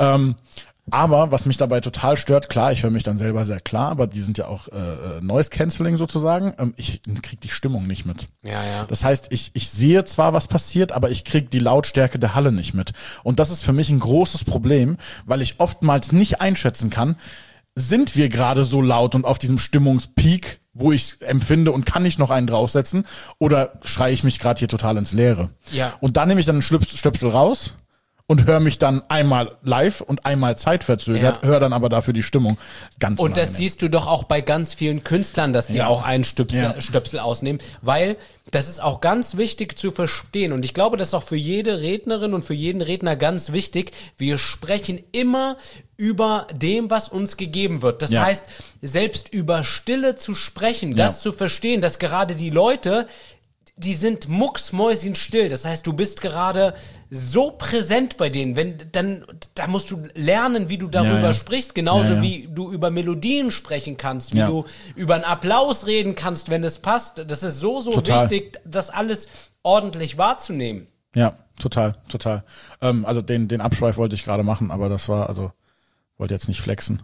Aber was mich dabei total stört, klar, ich höre mich dann selber sehr klar, aber die sind ja auch Noise Cancelling sozusagen. Ich krieg die Stimmung nicht mit. Das heißt, ich sehe zwar, was passiert, aber ich krieg die Lautstärke der Halle nicht mit. Und das ist für mich ein großes Problem, weil ich oftmals nicht einschätzen kann, sind wir gerade so laut und auf diesem Stimmungspeak, wo ich empfinde und kann ich noch einen draufsetzen, oder schreie ich mich gerade hier total ins Leere? Ja. Und dann nehme ich dann einen Stöpsel raus und höre mich dann einmal live und einmal zeitverzögert, höre dann aber dafür die Stimmung ganz Und das siehst du doch auch bei ganz vielen Künstlern, dass die auch einen Stöpsel ausnehmen, weil das ist auch ganz wichtig zu verstehen und ich glaube, das ist auch für jede Rednerin und für jeden Redner ganz wichtig, wir sprechen immer über dem, was uns gegeben wird. Das heißt, selbst über Stille zu sprechen, das zu verstehen, dass gerade die Leute, die sind mucksmäuschenstill. Das heißt, du bist gerade so präsent bei denen. Da musst du lernen, wie du darüber sprichst. Genauso wie du über Melodien sprechen kannst, wie du über einen Applaus reden kannst, wenn es passt. Das ist so wichtig, das alles ordentlich wahrzunehmen. Ja, total. Also den Abschweif wollte ich gerade machen, aber das war, wollte jetzt nicht flexen.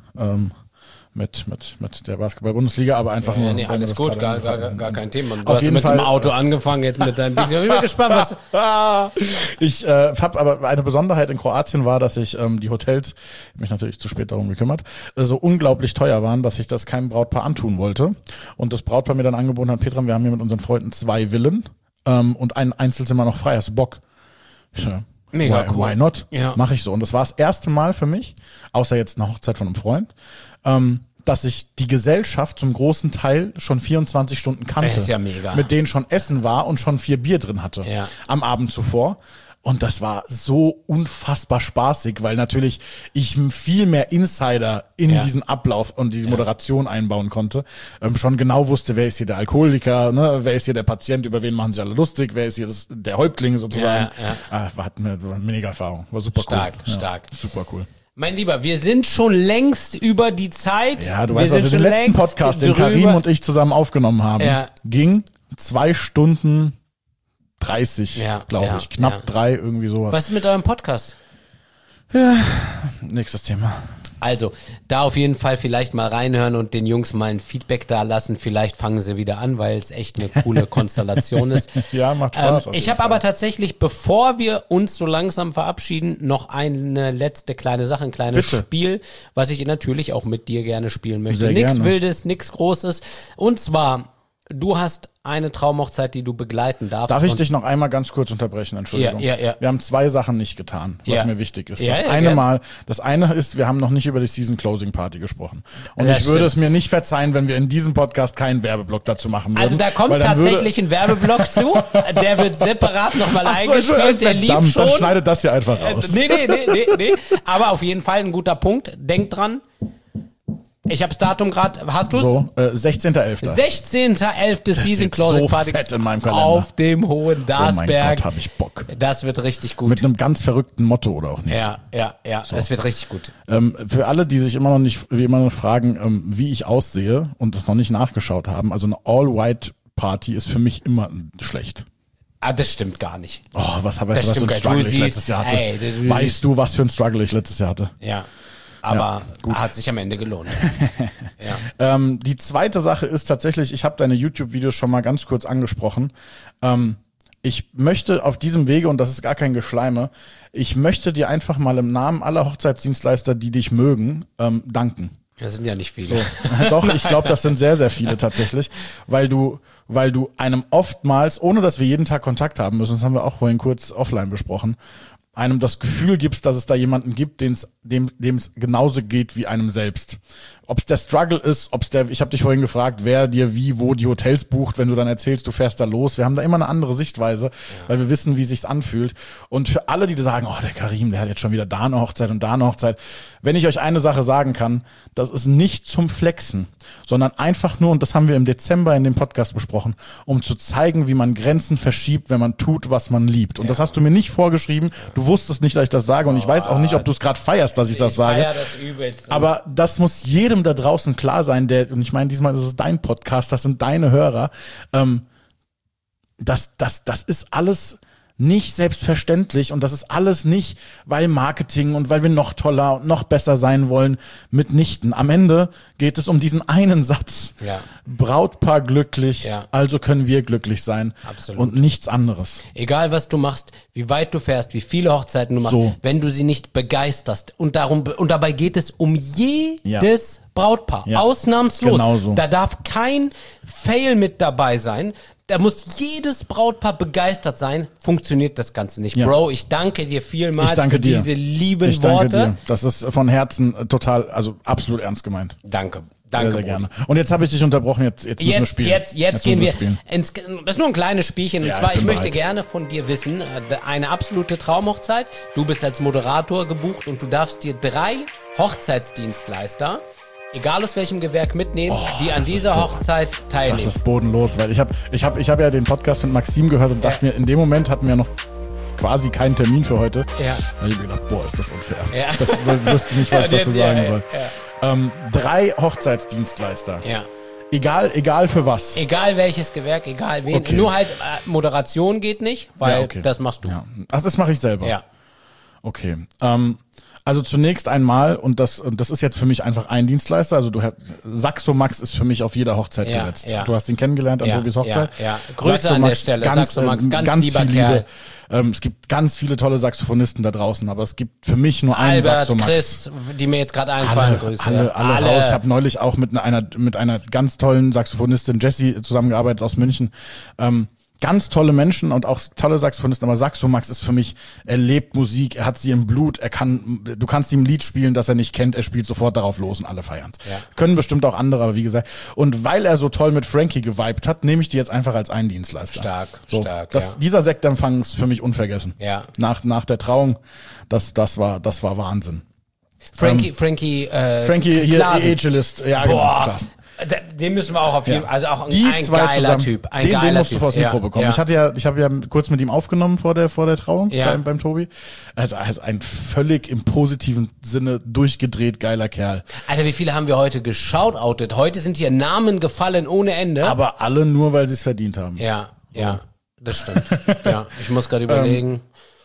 Mit der Basketball-Bundesliga, aber einfach nur... Nee, alles gut, gar kein Thema. Du Auf hast jeden mit Fall, dem Auto angefangen, jetzt mit deinem... Ich bin gespannt, was... Ich habe aber eine Besonderheit in Kroatien war, dass ich die Hotels, mich natürlich zu spät darum gekümmert, so unglaublich teuer waren, dass ich das keinem Brautpaar antun wollte. Und das Brautpaar mir dann angeboten hat, Petra, wir haben hier mit unseren Freunden 2 Villen und ein Einzelzimmer noch frei. Hast du Bock? Mega cool. Why not? Ja. Mache ich so. Und das war das erste Mal für mich, außer jetzt eine Hochzeit von einem Freund, dass ich die Gesellschaft zum großen Teil schon 24 Stunden kannte. Das ist ja mega. Mit denen schon Essen war und schon 4 Bier drin hatte. Am Abend zuvor. Und das war so unfassbar spaßig, weil natürlich ich viel mehr Insider in diesen Ablauf und diese Moderation einbauen konnte. Schon genau wusste, wer ist hier der Alkoholiker, ne? Wer ist hier der Patient, über wen machen sie alle lustig, wer ist hier der Häuptling sozusagen. War eine mega Erfahrung, war super stark, cool. Stark. Super cool. Mein Lieber, wir sind schon längst über die Zeit. Ja, du weißt, also den letzten Podcast, den Karim und ich zusammen aufgenommen haben, ging 2 Stunden 30, glaube ich. Knapp 3, irgendwie sowas. Was ist mit eurem Podcast? Ja, nächstes Thema. Also, da auf jeden Fall vielleicht mal reinhören und den Jungs mal ein Feedback da lassen. Vielleicht fangen sie wieder an, weil es echt eine coole Konstellation ist. Ja, macht Spaß. Ich habe aber tatsächlich, bevor wir uns so langsam verabschieden, noch eine letzte kleine Sache, ein kleines Spiel, was ich natürlich auch mit dir gerne spielen möchte. Nichts Wildes, nichts Großes. Und zwar, du hast eine Traumhochzeit, die du begleiten darfst. Darf ich dich noch einmal ganz kurz unterbrechen? Entschuldigung. Ja. Wir haben 2 Sachen nicht getan, was mir wichtig ist. Das eine ist, wir haben noch nicht über die Season Closing Party gesprochen. Und ich würde es mir nicht verzeihen, wenn wir in diesem Podcast keinen Werbeblock dazu machen würden. Also da kommt tatsächlich ein Werbeblock zu. Der wird separat nochmal eingespielt. Der lief schon. Dann schneidet das hier einfach raus. Nee. Aber auf jeden Fall ein guter Punkt. Denk dran. Ich habe das Datum gerade, hast du es? So, 16.11. 16.11. Season Closing Party. So fett in meinem Kalender. Auf dem Hohen Darsberg. Oh mein Gott, hab ich Bock. Das wird richtig gut. Mit einem ganz verrückten Motto oder auch nicht. Ja. So. Es wird richtig gut. Für alle, die sich immer noch fragen, wie ich aussehe und das noch nicht nachgeschaut haben, also eine All-White-Party ist für mich immer schlecht. Das stimmt gar nicht. Oh, was für ein Struggle ich letztes Jahr hatte. Weißt du, was für ein Struggle ich letztes Jahr hatte? Ja. Aber hat sich am Ende gelohnt. Die zweite Sache ist tatsächlich, ich habe deine YouTube-Videos schon mal ganz kurz angesprochen. ich möchte auf diesem Wege, und das ist gar kein Geschleime, ich möchte dir einfach mal im Namen aller Hochzeitsdienstleister, die dich mögen, danken. Das sind ja nicht viele. So. Doch, ich glaube, das sind sehr, sehr viele tatsächlich, weil du einem oftmals, ohne dass wir jeden Tag Kontakt haben müssen, das haben wir auch vorhin kurz offline besprochen, einem das Gefühl gibst, dass es da jemanden gibt, dem es genauso geht wie einem selbst. Ob es der Struggle ist, ich habe dich vorhin gefragt, wer dir wie, wo die Hotels bucht, wenn du dann erzählst, du fährst da los. Wir haben da immer eine andere Sichtweise, weil wir wissen, wie sich's anfühlt. Und für alle, die sagen, oh, der Karim, der hat jetzt schon wieder da eine Hochzeit und da eine Hochzeit. Wenn ich euch eine Sache sagen kann, das ist nicht zum Flexen, sondern einfach nur, und das haben wir im Dezember in dem Podcast besprochen, um zu zeigen, wie man Grenzen verschiebt, wenn man tut, was man liebt. Und das hast du mir nicht vorgeschrieben. Du wusstest nicht, dass ich das sage. Und ich weiß auch nicht, ob du es gerade feierst, dass ich das sage. Feier das übelst. Aber das muss jedem da draußen klar sein, und ich meine, diesmal ist es dein Podcast, das sind deine Hörer. Das ist alles nicht selbstverständlich, und das ist alles nicht, weil Marketing und weil wir noch toller und noch besser sein wollen, mitnichten. Am Ende geht es um diesen einen Satz. Ja. Brautpaar glücklich, also können wir glücklich sein. Absolut. Und nichts anderes. Egal, was du machst, wie weit du fährst, wie viele Hochzeiten du machst, wenn du sie nicht begeisterst. Und dabei geht es um jedes Brautpaar. Ja. Ausnahmslos. Genauso. Da darf kein Fail mit dabei sein. Da muss jedes Brautpaar begeistert sein. Funktioniert das Ganze nicht. Ja. Bro, ich danke dir vielmals für dir. diese lieben Ich danke Worte. dir. Das ist von Herzen total, also absolut ernst gemeint. Danke. Sehr, sehr gerne. Und jetzt habe ich dich unterbrochen, jetzt müssen wir spielen. Jetzt gehen wir spielen. ins, das ist nur ein kleines Spielchen. Und Ja, zwar, ich ich bin möchte bereit. gerne von dir wissen, eine absolute Traumhochzeit. Du bist als Moderator gebucht und du darfst dir 3 Hochzeitsdienstleister, egal aus welchem Gewerk, mitnehmen, die an dieser Hochzeit teilnehmen. Das ist bodenlos, weil ich hab ja den Podcast mit Maxim gehört und dachte mir, in dem Moment hatten wir noch quasi keinen Termin für heute. Ja. Da habe ich mir gedacht, boah, ist das unfair. Ja. Das wusste nicht, was ich dazu sagen soll. Ja. 3 Hochzeitsdienstleister. Ja. Egal für was. Egal welches Gewerk, egal wen. Okay. Nur halt Moderation geht nicht, weil Ja, okay. das machst du. Ja. Ach, das mache ich selber. Ja. Okay. Also zunächst einmal, und das ist jetzt für mich einfach ein Dienstleister, also Saxo Max ist für mich auf jeder Hochzeit Ja, gesetzt. ja. Du hast ihn kennengelernt an Tobis Hochzeit. Ja. Grüße an der Stelle, Saxo Max, ganz lieber viel Kerl. Liebe. Es gibt ganz viele tolle Saxophonisten da draußen, aber es gibt für mich nur einen Albert, Saxo Max. Chris, die mir jetzt gerade einfallen, Grüße. Alle raus. Ich habe neulich auch mit einer ganz tollen Saxophonistin Jessie zusammengearbeitet aus München. Ganz tolle Menschen und auch tolle Saxophonisten, aber Saxo Max ist für mich, er lebt Musik, er hat sie im Blut, du kannst ihm ein Lied spielen, das er nicht kennt, er spielt sofort darauf los und alle feiern's. Ja. Können bestimmt auch andere, aber wie gesagt, und weil er so toll mit Frankie geweibt hat, nehme ich die jetzt einfach als einen Dienstleister. Stark, Dieser Sektempfang ist für mich unvergessen. Ja. Nach der Trauung, das war Wahnsinn. Frankie hier, Klaasen. Agelist, ja, Boah, genau, Klaas. den müssen wir auch auf jeden Fall, also auch Die ein zwei geiler zusammen, Typ. Den musst du vors Mikro bekommen. Ich habe ja kurz mit ihm aufgenommen vor der Trauung beim Tobi. Also er ist ein völlig im positiven Sinne durchgedreht geiler Kerl. Alter, wie viele haben wir heute geshoutoutet? Heute sind hier Namen gefallen ohne Ende. Aber alle nur, weil sie es verdient haben. Ja, das stimmt. Ja, ich muss gerade überlegen.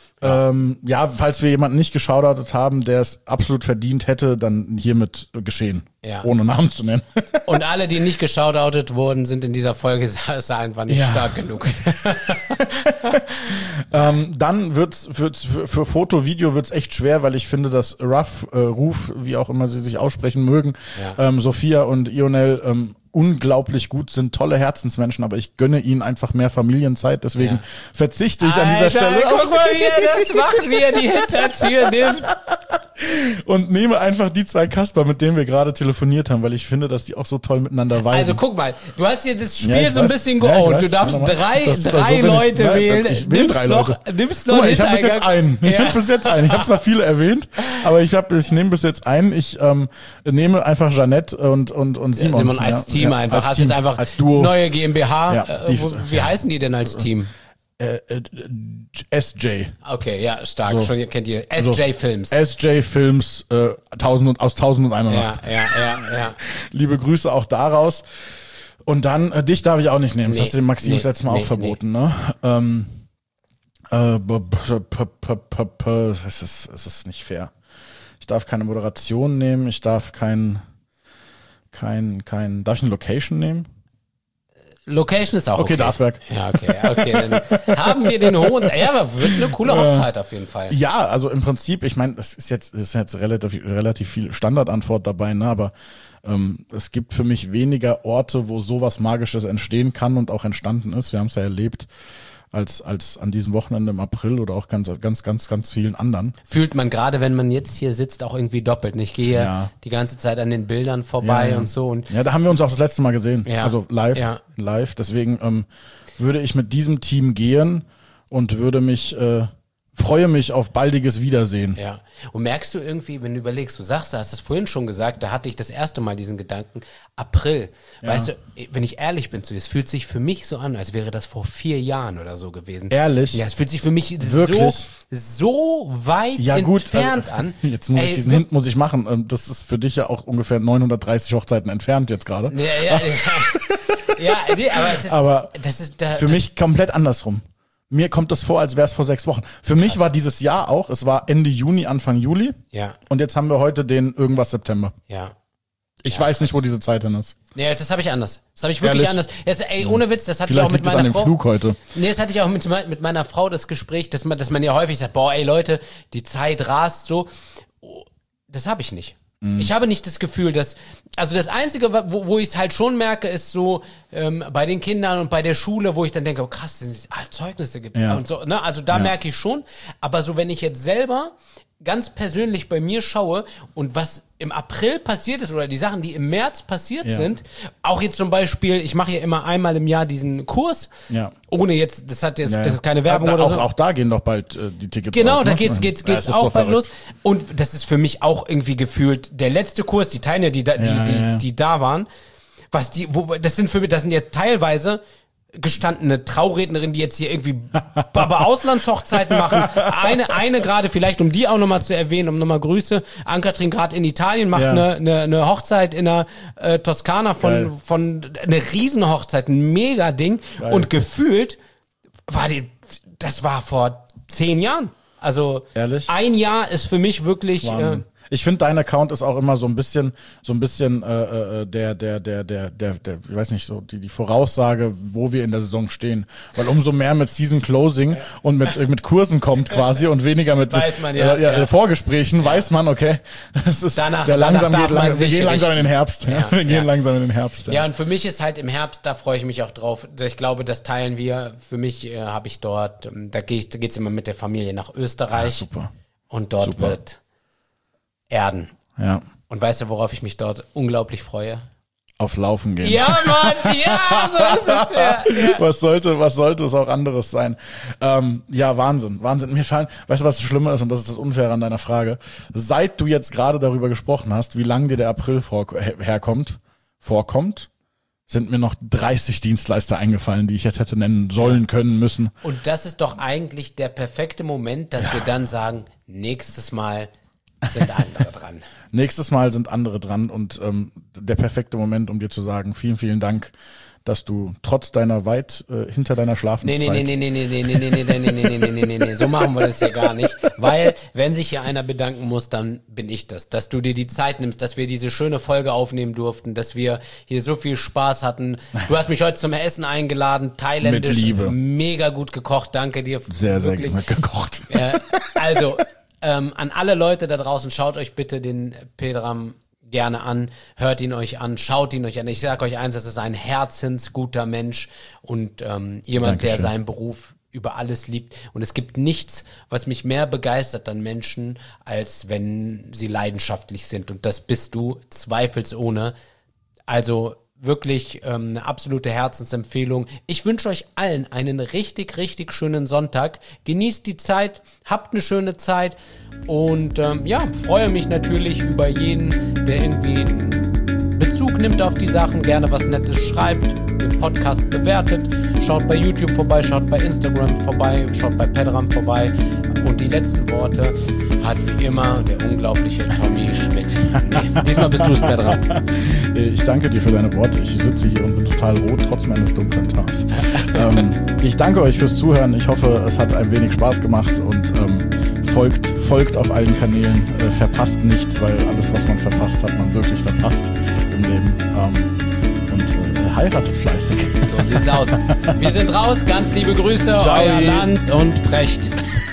Falls wir jemanden nicht geschaudert haben, der es absolut verdient hätte, dann hiermit geschehen. Ja. Ohne Namen zu nennen. Und alle, die nicht geshoutoutet wurden, sind in dieser Folge ist einfach nicht stark genug. Dann wird's für Foto, Video wird's echt schwer, weil ich finde, dass Ruf, wie auch immer sie sich aussprechen mögen, Sophia und Ionel, unglaublich gut sind, tolle Herzensmenschen, aber ich gönne ihnen einfach mehr Familienzeit, deswegen verzichte ich an dieser Stelle guck mal, wie er das macht, wie er die Hintertür nimmt. und nehme einfach die 2 Kasper, mit denen wir gerade telefoniert haben, weil ich finde, dass die auch so toll miteinander viben. Also guck mal, du hast hier das Spiel Ja, ich so ein weiß. bisschen Ja, ich geowned. weiß. Du darfst So drei bin ich. Leute Nein, wählen. ich will 3 Leute. Nimmst Guck noch mal, ich habe bis jetzt einen. Ja. Ich habe bis jetzt einen. Ich habe zwar viele erwähnt, aber ich nehme bis jetzt einen. Ich nehme einfach Jeanette und Simon. Simon als Team einfach. Als Hast Team, jetzt einfach als Duo. neue GmbH. Ja, Wie heißen die denn als Team? SJ. Okay, ja, stark. So. Schon kennt ihr. SJ Films. SJ Films aus 1001 Ja, Nacht. ja. Liebe Grüße auch daraus. Und dann, dich darf ich auch nicht nehmen. Das hast du dem Maxim das letzte Mal auch verboten, ne? Es ist nicht fair. Ich darf keine Moderation nehmen, ich darf darf ich eine Location nehmen? Location ist auch okay. Darsberg. Ja, okay. Dann haben wir den hohen. Ja, aber wird eine coole Hochzeit auf jeden Fall. Ja, also im Prinzip, ich meine, das ist jetzt relativ viel Standardantwort dabei, ne? Aber es gibt für mich weniger Orte, wo sowas Magisches entstehen kann und auch entstanden ist. Wir haben es ja erlebt. Als an diesem Wochenende im April oder auch ganz vielen anderen. Fühlt man gerade, wenn man jetzt hier sitzt, auch irgendwie doppelt. Ich gehe die ganze Zeit an den Bildern vorbei und so. Und da haben wir uns auch das letzte Mal gesehen. Ja. Also live. Ja. Deswegen würde ich mit diesem Team gehen und freue mich auf baldiges Wiedersehen. Ja. Und merkst du irgendwie, wenn du überlegst, du hast es vorhin schon gesagt, da hatte ich das erste Mal diesen Gedanken, April. Ja. Weißt du, wenn ich ehrlich bin zu dir, es fühlt sich für mich so an, als wäre das vor 4 Jahren oder so gewesen. Ehrlich? Ja, es fühlt sich für mich so weit entfernt an. Jetzt muss diesen Hint muss ich machen. Das ist für dich ja auch ungefähr 930 Hochzeiten entfernt jetzt gerade. Ja, aber es ist für mich komplett andersrum. Mir kommt das vor, als wäre es vor 6 Wochen. Für mich war dieses Jahr auch, es war Ende Juni, Anfang Juli. Ja. Und jetzt haben wir heute den irgendwas September. Ja. Ich weiß nicht, wo diese Zeit hin ist. Nee, das habe ich anders. Das habe ich wirklich anders. Jetzt, ohne Witz, das hatte Vielleicht ich auch mit meiner Frau. Vielleicht liegt es an dem Flug heute. Nee, das hatte ich auch mit meiner Frau, das Gespräch, dass man ja häufig sagt, boah, ey Leute, die Zeit rast so. Das habe ich nicht. Ich habe nicht das Gefühl, also das Einzige, wo ich es halt schon merke, ist so bei den Kindern und bei der Schule, wo ich dann denke, oh krass, Zeugnisse gibt's und so, ne? Also da merke ich schon, aber so wenn ich jetzt selber ganz persönlich bei mir schaue und was im April passiert ist oder die Sachen, die im März passiert sind, auch jetzt zum Beispiel, ich mache ja immer einmal im Jahr diesen Kurs, ohne jetzt, das ist keine Werbung oder so. Auch da gehen doch bald die Tickets Genau, raus, da ne? geht's auch bald los. Und das ist für mich auch irgendwie gefühlt der letzte Kurs, die Teilnehmer, die da waren, das sind jetzt teilweise gestandene Traurednerin, die jetzt hier irgendwie Auslandshochzeiten machen. Eine gerade vielleicht, um die auch nochmal zu erwähnen, um nochmal Grüße. Ann-Kathrin gerade in Italien macht eine Hochzeit in der Toskana von eine Riesenhochzeit, ein Mega-Ding. Geil. Und gefühlt das war vor 10 Jahren. Also ehrlich? Ein Jahr ist für mich wirklich... Ich finde, dein Account ist auch immer so ein bisschen der, ich weiß nicht, so die Voraussage, wo wir in der Saison stehen. Weil umso mehr mit Season Closing und mit Kursen kommt quasi und weniger mit weiß man, Vorgesprächen, weiß man, okay, das ist wir gehen langsam in den Herbst. Wir gehen langsam in den Herbst. Ja, und für mich ist halt im Herbst, da freue ich mich auch drauf. Ich glaube, das teilen wir. Für mich habe ich dort, da geht's immer mit der Familie nach Österreich. Ja, super. Und dort wird Erden. Ja. Und weißt du, worauf ich mich dort unglaublich freue? Aufs Laufen gehen. Ja, Mann, ja, so ist es, ja. Was sollte es auch anderes sein? Wahnsinn. Mir fallen, weißt du, was das Schlimme ist, und das ist das Unfaire an deiner Frage? Seit du jetzt gerade darüber gesprochen hast, wie lang dir der April vorkommt, sind mir noch 30 Dienstleister eingefallen, die ich jetzt hätte nennen sollen, können, müssen. Und das ist doch eigentlich der perfekte Moment, dass wir dann sagen, nächstes Mal sind andere dran. Nächstes Mal sind andere dran und der perfekte Moment, um dir zu sagen, vielen, vielen Dank, dass du trotz deiner hinter deiner Schlafenszeit... Nee, so machen wir das hier gar nicht, weil wenn sich hier einer bedanken muss, dann bin ich das, dass du dir die Zeit nimmst, dass wir diese schöne Folge aufnehmen durften, dass wir hier so viel Spaß hatten. Du hast mich heute zum Essen eingeladen, thailändisch, mit Liebe. Mega gut gekocht, danke dir. Sehr, sehr gut gekocht. Also... an alle Leute da draußen, schaut euch bitte den Pedram gerne an, hört ihn euch an, schaut ihn euch an. Ich sage euch eins, das ist ein herzensguter Mensch und jemand, der seinen Beruf über alles liebt. Und es gibt nichts, was mich mehr begeistert an Menschen, als wenn sie leidenschaftlich sind. Und das bist du zweifelsohne. Also wirklich eine absolute Herzensempfehlung. Ich wünsche euch allen einen richtig, richtig schönen Sonntag. Genießt die Zeit, habt eine schöne Zeit und freue mich natürlich über jeden, der irgendwie einen Bezug nimmt auf die Sachen, gerne was Nettes schreibt, den Podcast bewertet, schaut bei YouTube vorbei, schaut bei Instagram vorbei, schaut bei Pedram vorbei und die letzten Worte hat wie immer der unglaubliche Tommy Schmidt. Nee, diesmal bist du es, Pedram. Ich danke dir für deine Worte. Ich sitze hier und bin total rot, trotz meines dunklen Tags. Ich danke euch fürs Zuhören. Ich hoffe, es hat ein wenig Spaß gemacht und folgt auf allen Kanälen. Verpasst nichts, weil alles, was man verpasst, hat man wirklich verpasst im Leben. und heiratet fleißig. So sieht's aus. Wir sind raus. Ganz liebe Grüße. Ciao. Euer Lanz und Precht.